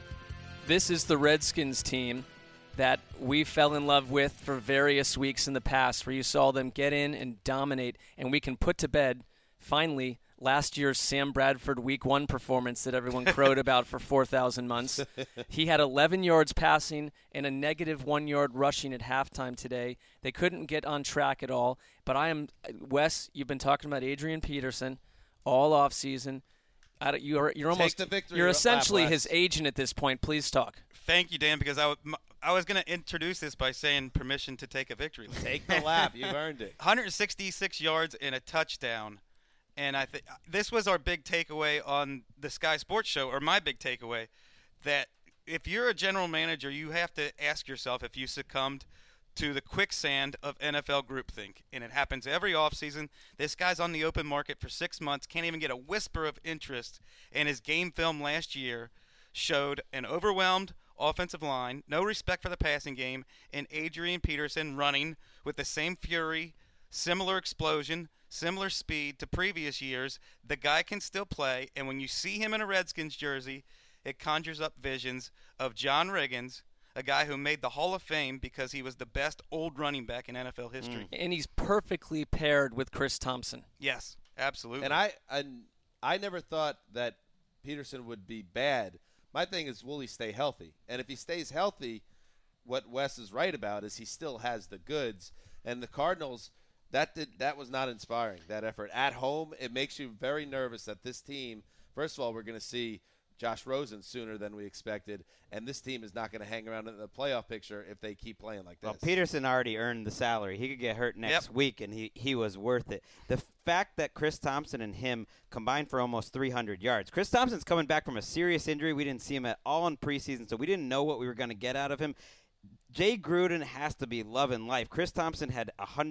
This is the Redskins team that we fell in love with for various weeks in the past, where you saw them get in and dominate, and we can put to bed, finally, last year's Sam Bradford Week 1 performance that everyone crowed about for 4,000 months. He had 11 yards passing and a negative 1 yard rushing at halftime today. They couldn't get on track at all. But Wes, you've been talking about Adrian Peterson all offseason. You're essentially his agent at this point. Please talk. Thank you, Dan, because I was going to introduce this by saying permission to take a victory lap. Take the lap. You've earned it. 166 yards and a touchdown. And I think this was our big takeaway on the Sky Sports Show, or my big takeaway, that if you're a general manager, you have to ask yourself if you succumbed to the quicksand of NFL groupthink. And it happens every offseason. This guy's on the open market for 6 months, can't even get a whisper of interest. And his game film last year showed an overwhelmed offensive line, no respect for the passing game, and Adrian Peterson running with the same fury, similar explosion, similar speed to previous years. The guy can still play, and when you see him in a Redskins jersey, it conjures up visions of John Riggins, a guy who made the Hall of Fame because he was the best old running back in NFL history. And he's perfectly paired with Chris Thompson. Yes, absolutely. And I never thought that Peterson would be bad. My thing is, will he stay healthy? And if he stays healthy, what Wes is right about is he still has the goods. And the Cardinals, that was not inspiring, that effort. At home, it makes you very nervous that this team, first of all, we're going to see Josh Rosen sooner than we expected, and this team is not going to hang around in the playoff picture if they keep playing like this. Well, Peterson already earned the salary. He could get hurt next week, and he was worth it. The fact that Chris Thompson and him combined for almost 300 yards. Chris Thompson's coming back from a serious injury. We didn't see him at all in preseason, so we didn't know what we were going to get out of him. Jay Gruden has to be loving life. Chris Thompson had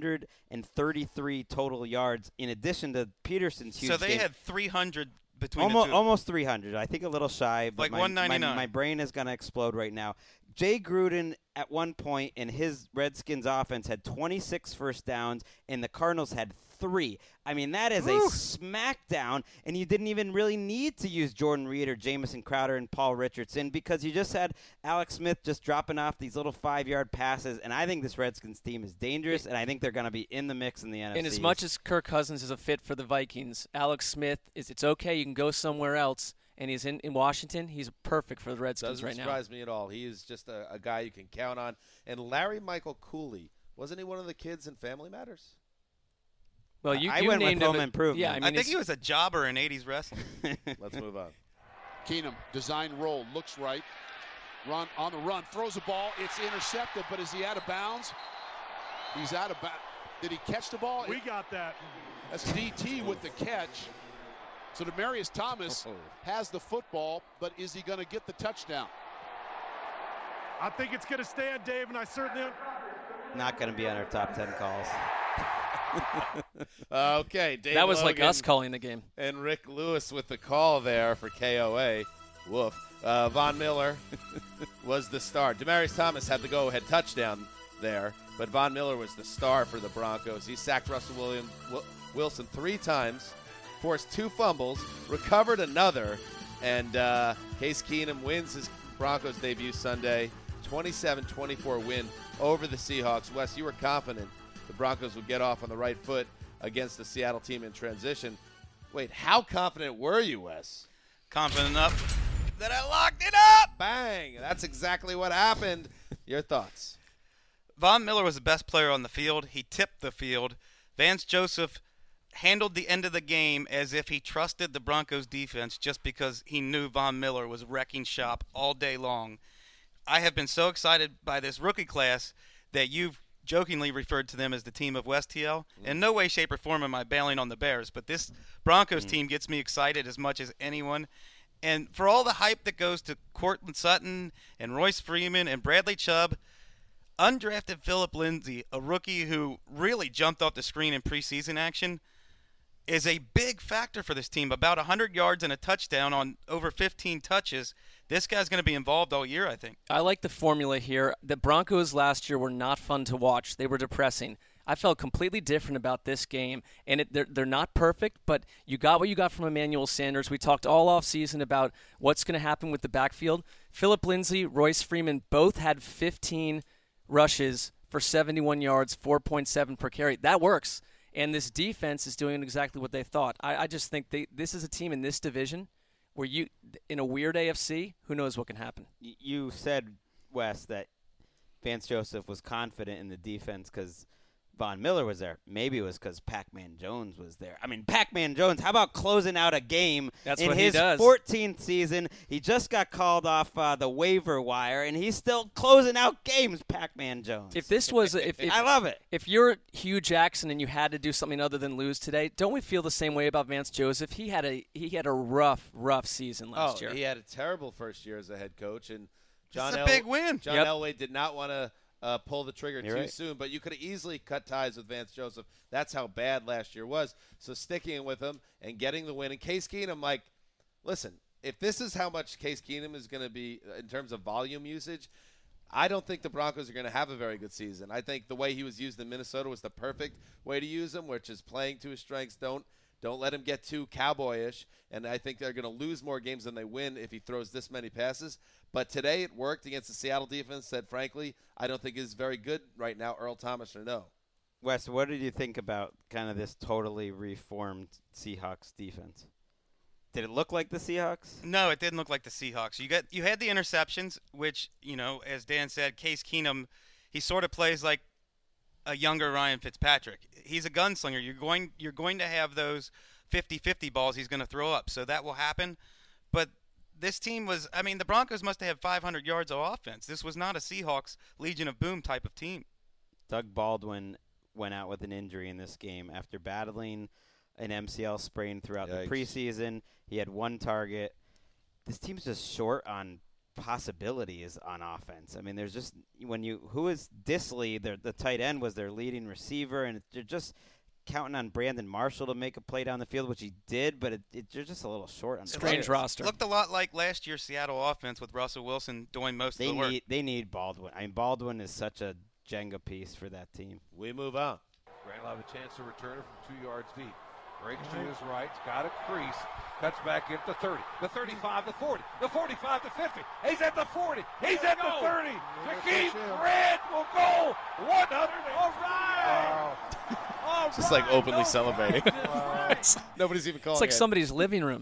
133 total yards in addition to Peterson's huge So they game. had 300 between almost, the two. Almost 300. I think a little shy. But like 199. My brain is going to explode right now. Jay Gruden at one point in his Redskins offense had 26 first downs, and the Cardinals had 3. I mean, that is a smackdown, and you didn't even really need to use Jordan Reed or Jamison Crowder and Paul Richardson because you just had Alex Smith just dropping off these little 5-yard passes, and I think this Redskins team is dangerous, and I think they're going to be in the mix in the NFC. And as much as Kirk Cousins is a fit for the Vikings, Alex Smith, it's okay, you can go somewhere else, and he's in Washington. He's perfect for the Redskins right now. Doesn't surprise me at all. He is just a guy you can count on. And Larry Michael Cooley, wasn't he one of the kids in Family Matters? Well, I went with Home Improvement. Yeah, I think he was a jobber in 80s wrestling. Let's move on. Keenum, design roll, looks right. Run on the run, throws a ball. It's intercepted, but is he out of bounds? He's out of bounds. Did he catch the ball? We got that. That's DT with the catch. So Demaryius Thomas has the football, but is he going to get the touchdown? I think it's going to stand, Dave, and I certainly... Not going to be on our top 10 calls. Okay, Dave that was Logan like us calling the game. And Rick Lewis with the call there for KOA. Woof. Von Miller was the star. Demaryius Thomas had the go-ahead touchdown there, but Von Miller was the star for the Broncos. He sacked Russell Wilson 3 times, forced 2 fumbles, recovered another, and Case Keenum wins his Broncos debut Sunday, 27-24 win over the Seahawks. Wes, you were confident the Broncos would get off on the right foot against the Seattle team in transition. Wait, how confident were you, Wes? Confident enough that I locked it up. Bang! That's exactly what happened. Your thoughts? Von Miller was the best player on the field. He tipped the field. Vance Joseph handled the end of the game as if he trusted the Broncos defense just because he knew Von Miller was wrecking shop all day long. I have been so excited by this rookie class that you've jokingly referred to them as the team of West TL. In no way, shape, or form am I bailing on the Bears, but this Broncos team gets me excited as much as anyone. And for all the hype that goes to Courtland Sutton and Royce Freeman and Bradley Chubb, undrafted Philip Lindsay, a rookie who really jumped off the screen in preseason action, is a big factor for this team. About 100 yards and a touchdown on over 15 touches. This guy's going to be involved all year, I think. I like the formula here. The Broncos last year were not fun to watch. They were depressing. I felt completely different about this game, and they're not perfect, but you got what you got from Emmanuel Sanders. We talked all offseason about what's going to happen with the backfield. Philip Lindsay, Royce Freeman both had 15 rushes for 71 yards, 4.7 per carry. That works, and this defense is doing exactly what they thought. I just think this is a team in this division where you, in a weird AFC, who knows what can happen. You said, Wes, that Vance Joseph was confident in the defense because Von Miller was there. Maybe it was because Pac-Man Jones was there. I mean, Pac-Man Jones, how about closing out a game in his 14th season? He just got called off the waiver wire, and he's still closing out games, Pac-Man Jones. If this was I love it. If you're Hugh Jackson and you had to do something other than lose today, don't we feel the same way about Vance Joseph? He had a rough season last year. He had a terrible first year as a head coach, and It's a big win. John Elway did not want to pull the trigger too soon, but you could have easily cut ties with Vance Joseph. That's how bad last year was. So sticking with him and getting the win. And Case Keenum, listen, if this is how much Case Keenum is going to be in terms of volume usage, I don't think the Broncos are going to have a very good season. I think the way he was used in Minnesota was the perfect way to use him, which is playing to his strengths. Don't let him get too cowboyish, and I think they're going to lose more games than they win if he throws this many passes. But today it worked against the Seattle defense that, frankly, I don't think is very good right now, Earl Thomas or no. Wes, what did you think about kind of this totally reformed Seahawks defense? Did it look like the Seahawks? No, it didn't look like the Seahawks. You had the interceptions, which, as Dan said, Case Keenum, he sort of plays like a younger Ryan Fitzpatrick. He's a gunslinger. You're going to have those 50-50 balls he's going to throw up. So that will happen. But this team was, the Broncos must have had 500 yards of offense. This was not a Seahawks Legion of Boom type of team. Doug Baldwin went out with an injury in this game after battling an MCL sprain throughout the preseason. He had 1 target. This team's just short on possibilities on offense. There's just who is Disley? The tight end was their leading receiver, and they're just counting on Brandon Marshall to make a play down the field, which he did, but you're just a little short on strange roster. Looked a lot like last year's Seattle offense with Russell Wilson doing most of the work. They need Baldwin. I mean, Baldwin is such a Jenga piece for that team. We move on. Grant will have a chance to return it from 2 yards deep. Breaks to his right, got a crease, cuts back at the 30, the 35, the 40, the 45, the 50. He's at the 40. He's at the 30. Jakeem Grant will go 100. All right. Just like openly celebrating. Nobody's even calling It's like it. somebody's living room.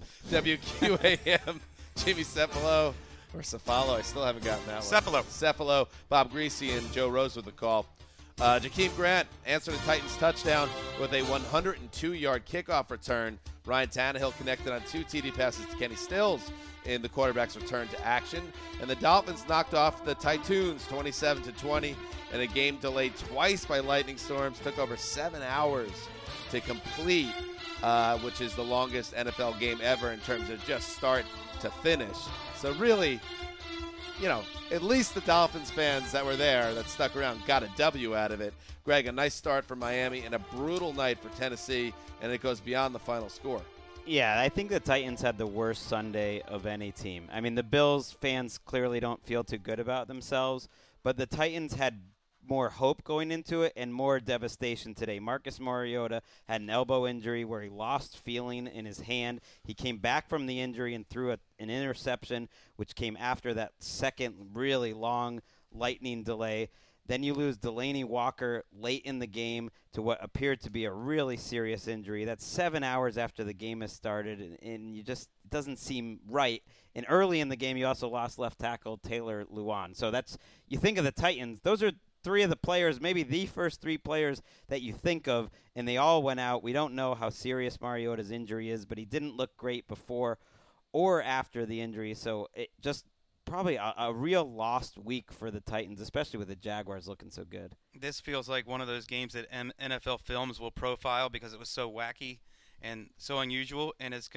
WQAM, Jimmy Cephalo, or Cephalo. I still haven't gotten that one. Cephalo, Bob Greasy, and Joe Rose with the call. Jakeem Grant answered a Titans touchdown with a 102-yard kickoff return. Ryan Tannehill connected on 2 TD passes to Kenny Stills in the quarterback's return to action. And the Dolphins knocked off the Titans 27-20 in a game delayed twice by lightning storms. Took over 7 hours to complete, which is the longest NFL game ever in terms of just start to finish. So really, you know, at least the Dolphins fans that were there that stuck around got a W out of it. Greg, a nice start for Miami and a brutal night for Tennessee, and it goes beyond the final score. Yeah, I think the Titans had the worst Sunday of any team. I mean, the Bills fans clearly don't feel too good about themselves, but the Titans had more hope going into it and more devastation today. Marcus Mariota had an elbow injury where he lost feeling in his hand. He came back from the injury and threw an interception, which came after that second really long lightning delay. Then you lose Delaney Walker late in the game to what appeared to be a really serious injury. That's 7 hours after the game has started, and you just it doesn't seem right. And early in the game, you also lost left tackle Taylor Lewan. So that's you think of the Titans; those are 3 of the players, maybe the first 3 players that you think of, and they all went out. We don't know how serious Mariota's injury is, but he didn't look great before or after the injury. So it just probably a real lost week for the Titans, especially with the Jaguars looking so good. This feels like one of those games that NFL Films will profile because it was so wacky and so unusual, and it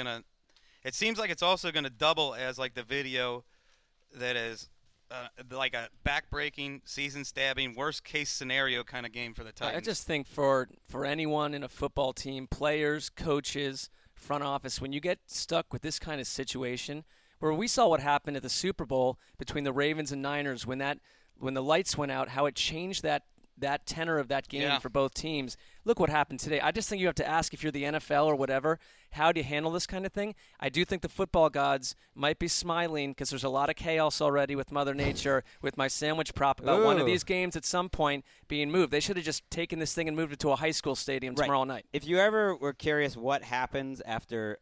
seems like it's also going to double as like the video that is like a back-breaking, season-stabbing, worst-case scenario kind of game for the Titans. I just think for anyone in a football team, players, coaches, front office, when you get stuck with this kind of situation, where we saw what happened at the Super Bowl between the Ravens and Niners when the lights went out, how it changed that tenor of that game for both teams. Look what happened today. I just think you have to ask, if you're the NFL or whatever, how do you handle this kind of thing? I do think the football gods might be smiling because there's a lot of chaos already with Mother Nature, with my sandwich prop about one of these games at some point being moved. They should have just taken this thing and moved it to a high school stadium tomorrow night. If you ever were curious what happens after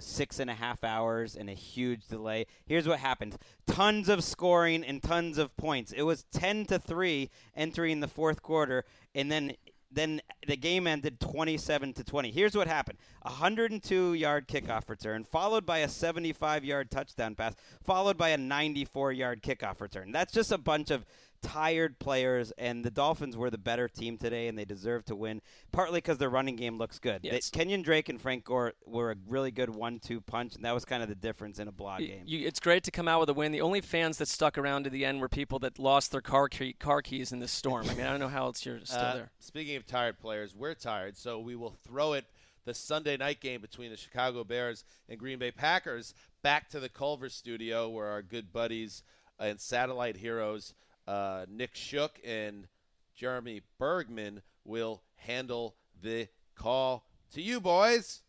6.5 hours and a huge delay, here's what happens. Tons of scoring and tons of points. It was 10-3 entering the fourth quarter, and then the game ended 27-20. Here's what happened. A 102-yard kickoff return, followed by a 75-yard touchdown pass, followed by a 94-yard kickoff return. That's just a bunch of tired players, and the Dolphins were the better team today, and they deserve to win, partly because their running game looks good. Yes. Kenyon Drake and Frank Gore were a really good 1-2 punch, and that was kind of the difference in a blog game. It's great to come out with a win. The only fans that stuck around to the end were people that lost their car keys in this storm. I mean, I don't know how else you're still there. Speaking of tired players, we're tired, so we will throw it, the Sunday night game between the Chicago Bears and Green Bay Packers, back to the Culver studio where our good buddies and satellite heroes Nick Shook and Jeremy Bergman will handle the call to you, boys.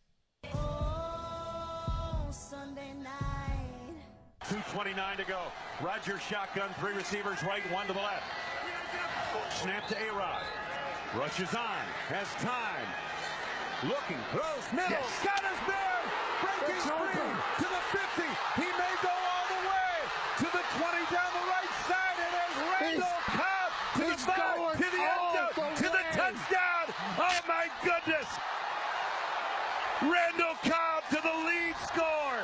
Sunday night. 2:29 to go. Rodgers shotgun, 3 receivers right, 1 to the left. Snap to A-Rod. Rushes on, has time. Looking, throws, middle, got his man. Breaking screen to the 50. He may go all the way to the 20 down the right side. And there's Randall Cobb to the 5, to the end zone, to the touchdown. Oh, my goodness. Randall Cobb to the lead score.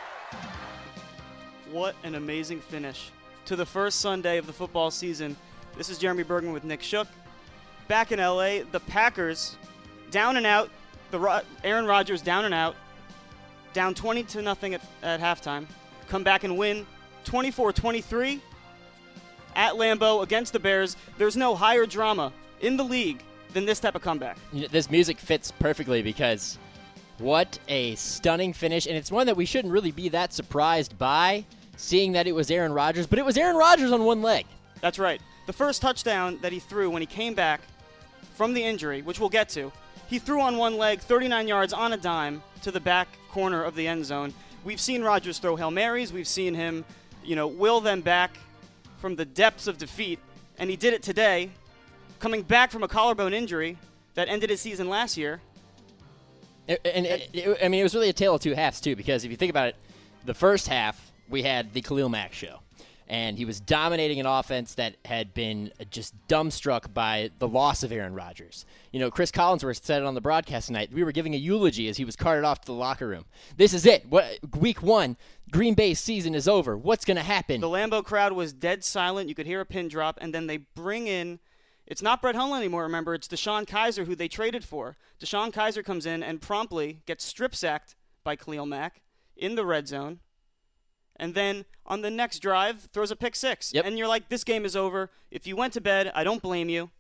What an amazing finish to the first Sunday of the football season. This is Jeremy Bergman with Nick Shook. Back in LA, the Packers down and out. Aaron Rodgers down and out. Down 20-0 at halftime. Come back and win 24-23 at Lambeau against the Bears. There's no higher drama in the league than this type of comeback. This music fits perfectly because what a stunning finish, and it's one that we shouldn't really be that surprised by, seeing that it was Aaron Rodgers, but it was Aaron Rodgers on one leg. That's right. The first touchdown that he threw when he came back from the injury, which we'll get to, he threw on one leg 39 yards on a dime to the back corner of the end zone. We've seen Rodgers throw Hail Marys. We've seen him, will them back from the depths of defeat, and he did it today, coming back from a collarbone injury that ended his season last year. It was really a tale of two halves, too, because if you think about it, the first half, we had the Khalil Mack show, and he was dominating an offense that had been just dumbstruck by the loss of Aaron Rodgers. Chris Collinsworth said it on the broadcast tonight. We were giving a eulogy as he was carted off to the locker room. This is it. Week 1, Green Bay's season is over. What's going to happen? The Lambeau crowd was dead silent. You could hear a pin drop, and then they bring in – it's not Brett Hundley anymore, remember. It's DeShone Kizer, who they traded for. DeShone Kizer comes in and promptly gets strip-sacked by Khalil Mack in the red zone. And then on the next drive, throws a pick six. Yep. And you're like, this game is over. If you went to bed, I don't blame you.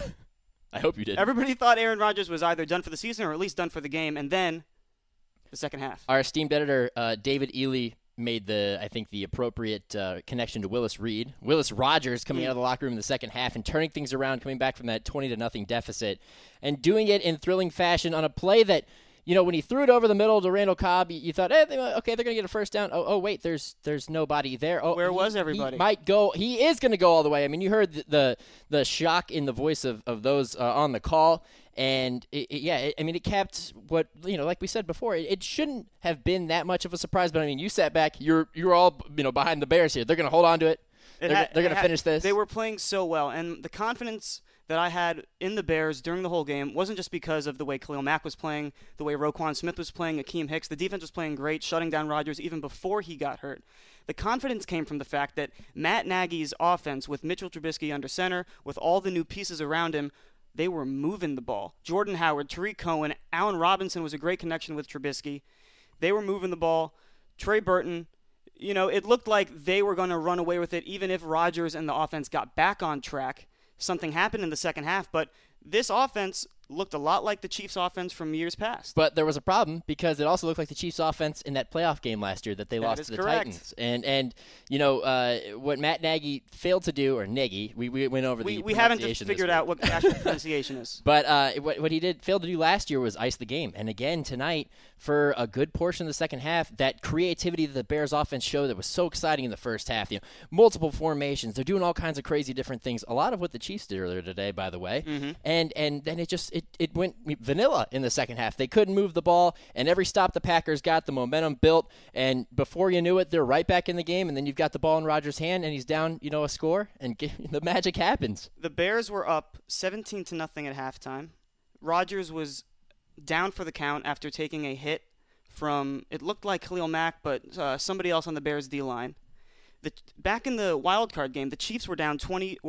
I hope you did. Everybody thought Aaron Rodgers was either done for the season or at least done for the game. And then the second half. Our esteemed editor, David Ely, made the appropriate connection to Willis Reed. Willis Rodgers coming out of the locker room in the second half and turning things around, coming back from that 20-0 deficit, and doing it in thrilling fashion on a play that, when he threw it over the middle to Randall Cobb, you thought, okay, they're going to get a first down. Oh, wait, there's nobody there. Oh, where was everybody? He might go. He is going to go all the way. I mean, you heard the shock in the voice of those on the call. And it kept what, like we said before, it shouldn't have been that much of a surprise. But I mean, you sat back, you're all behind the Bears here. They're going to hold on to it. They're going to finish this. They were playing so well, and the confidence that I had in the Bears during the whole game wasn't just because of the way Khalil Mack was playing, the way Roquan Smith was playing, Akeem Hicks. The defense was playing great, shutting down Rodgers even before he got hurt. The confidence came from the fact that Matt Nagy's offense, with Mitchell Trubisky under center, with all the new pieces around him, they were moving the ball. Jordan Howard, Tariq Cohen, Allen Robinson was a great connection with Trubisky. They were moving the ball. Trey Burton, it looked like they were going to run away with it even if Rodgers and the offense got back on track. Something happened in the second half, but this offense looked a lot like the Chiefs' offense from years past. But there was a problem because it also looked like the Chiefs' offense in that playoff game last year that they lost to the Titans. And what Matt Nagy failed to do, or Nagy, we went over the we haven't figured out what the actual pronunciation is. But what he failed to do last year was ice the game. And again tonight, for a good portion of the second half, that creativity that the Bears offense showed that was so exciting in the first half, multiple formations, they're doing all kinds of crazy different things. A lot of what the Chiefs did earlier today, by the way. Mm-hmm. And then it went vanilla in the second half. They couldn't move the ball, and every stop the Packers got, the momentum built, and before you knew it, they're right back in the game, and then you've got the ball in Rodgers' hand, and he's down, a score, and the magic happens. The Bears were up 17-0 at halftime. Rodgers was down for the count after taking a hit from, it looked like Khalil Mack, but somebody else on the Bears D-line. Back in the wild card game, the Chiefs were up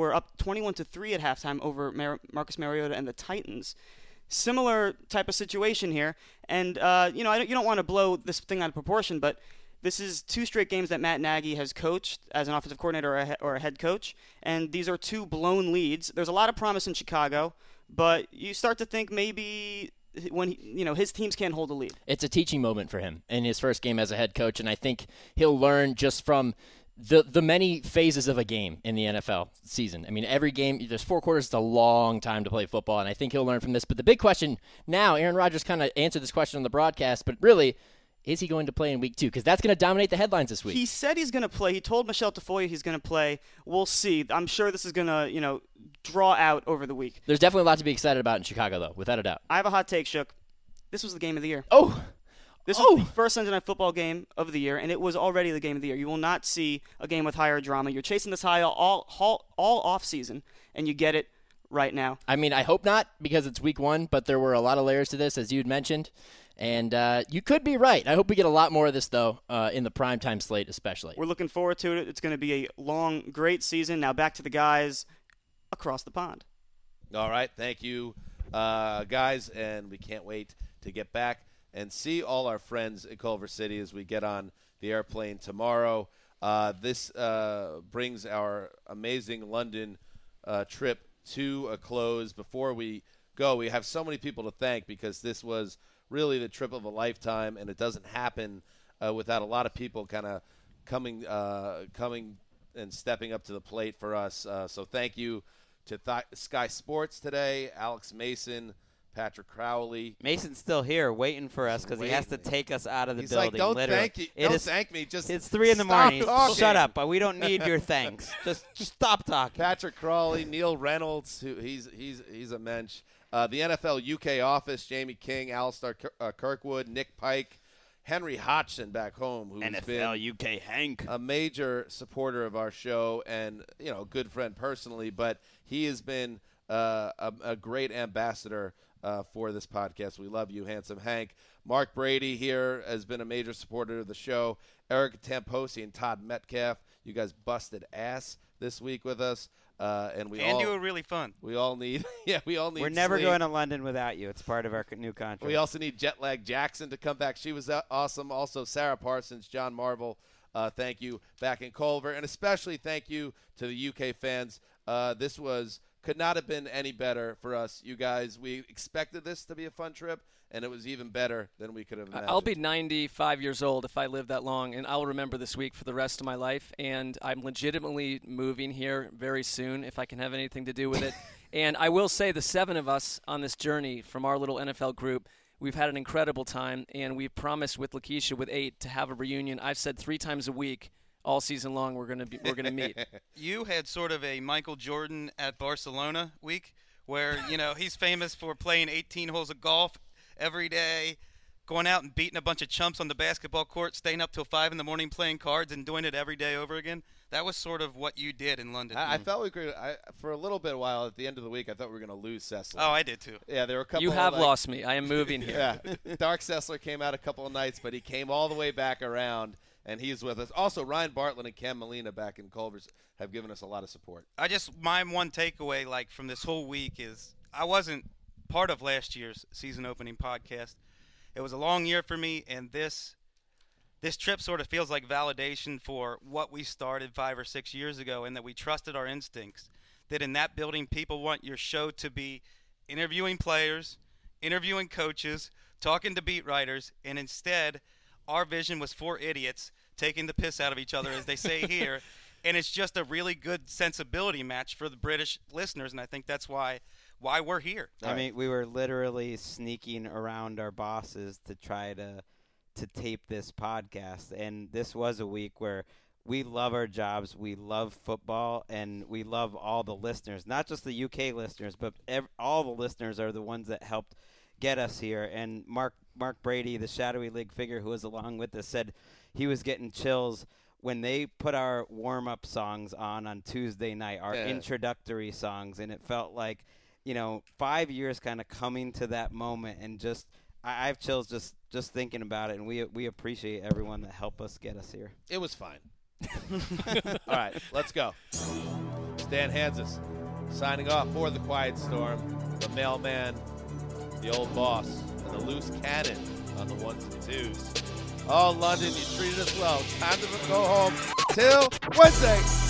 21-3 at halftime over Marcus Mariota and the Titans. Similar type of situation here, and you don't want to blow this thing out of proportion, but this is 2 straight games that Matt Nagy has coached as an offensive coordinator or a head coach, and these are 2 blown leads. There's a lot of promise in Chicago, but you start to think maybe when his teams can't hold a lead. It's a teaching moment for him in his first game as a head coach, and I think he'll learn just from the many phases of a game in the NFL season. I mean, every game, there's 4 quarters. It's a long time to play football, and I think he'll learn from this. But the big question now, Aaron Rodgers kind of answered this question on the broadcast, but really, is he going to play in week 2? Because that's going to dominate the headlines this week. He said he's going to play. He told Michelle Tafoya he's going to play. We'll see. I'm sure this is going to, draw out over the week. There's definitely a lot to be excited about in Chicago, though, without a doubt. I have a hot take, Shook. This was the game of the year. Oh! This was the first Sunday Night Football game of the year, and it was already the game of the year. You will not see a game with higher drama. You're chasing this high all off season, and you get it right now. I mean, I hope not, because it's week 1, but there were a lot of layers to this, as you had mentioned, and you could be right. I hope we get a lot more of this, though, in the primetime slate especially. We're looking forward to it. It's going to be a long, great season. Now back to the guys across the pond. All right, thank you, guys, and we can't wait to get back and see all our friends in Culver City as we get on the airplane tomorrow. This brings our amazing London trip to a close. Before we go, we have so many people to thank because this was really the trip of a lifetime, and it doesn't happen without a lot of people kind of coming and stepping up to the plate for us. So thank you to Sky Sports today, Alex Mason, Patrick Crowley. Mason's still here waiting for us because he has to take us out of the He's building. like, don't literally. thank you. Don't thank me. Just it's 3 in the stop morning. talking. Shut up. We don't need your thanks. Just stop talking. Patrick Crawley, Neil Reynolds, who he's a mensch. The NFL UK office, Jamie King, Alistair Kirkwood, Nick Pike, Henry Hodgson back home, who's NFL UK Hank, a major supporter of our show and a good friend personally, but he has been a great ambassador for this podcast. We love you, Handsome Hank. Mark Brady here has been a major supporter of the show. Eric Tamposi and Todd Metcalf, you guys busted ass this week with us. And you were really fun. We all need We're never sleep. going to London without you. It's part of our new contract. We also need Jetlag Jackson to come back. She was awesome. Also, Sarah Parsons, John Marvel, thank you back in Culver. And especially thank you to the UK fans. This could not have been any better for us, you guys. We expected this to be a fun trip, and it was even better than we could have imagined. I'll be 95 years old if I live that long, and I'll remember this week for the rest of my life. And I'm legitimately moving here very soon if I can have anything to do with it. And I will say the 7 of us on this journey from our little NFL group, we've had an incredible time, and we promised with Lakeisha, with 8, to have a reunion. I've said 3 times a week all season long we're gonna meet. You had sort of a Michael Jordan at Barcelona week where, he's famous for playing 18 holes of golf every day, going out and beating a bunch of chumps on the basketball court, staying up till 5 in the morning playing cards and doing it every day over again. That was sort of what you did in London. I felt we could. For a little bit while at the end of the week, I thought we were going to lose Sessler. Oh, I did too. Yeah, there were a couple. You have lost me. I am moving here. Yeah, Dark Sessler came out a couple of nights, but he came all the way back around, and he's with us. Also, Ryan Bartlett and Cam Molina back in Culver's have given us a lot of support. My one takeaway, from this whole week is I wasn't part of last year's season opening podcast. It was a long year for me, and this trip sort of feels like validation for what we started 5 or 6 years ago, and that we trusted our instincts. That in that building, people want your show to be interviewing players, interviewing coaches, talking to beat writers, and instead, our vision was 4 idiots taking the piss out of each other, as they say here, and it's just a really good sensibility match for the British listeners, and I think that's why we're here. I mean, we were literally sneaking around our bosses to try to tape this podcast, and this was a week where we love our jobs, we love football, and we love all the listeners, not just the UK listeners, but all the listeners are the ones that helped get us here. And Mark Brady, the Shadowy League figure who was along with us, said he was getting chills when they put our warm-up songs on Tuesday night, our introductory songs, and it felt like 5 years kind of coming to that moment, and just I have chills just thinking about it, and we appreciate everyone that helped us get us here. It was fine. All right, let's go. Stan Hansis signing off for the Quiet Storm, the mailman, the old boss, and the loose cannon on the 1s and 2s. Oh, London, you treated us well. Time to go home till Wednesday.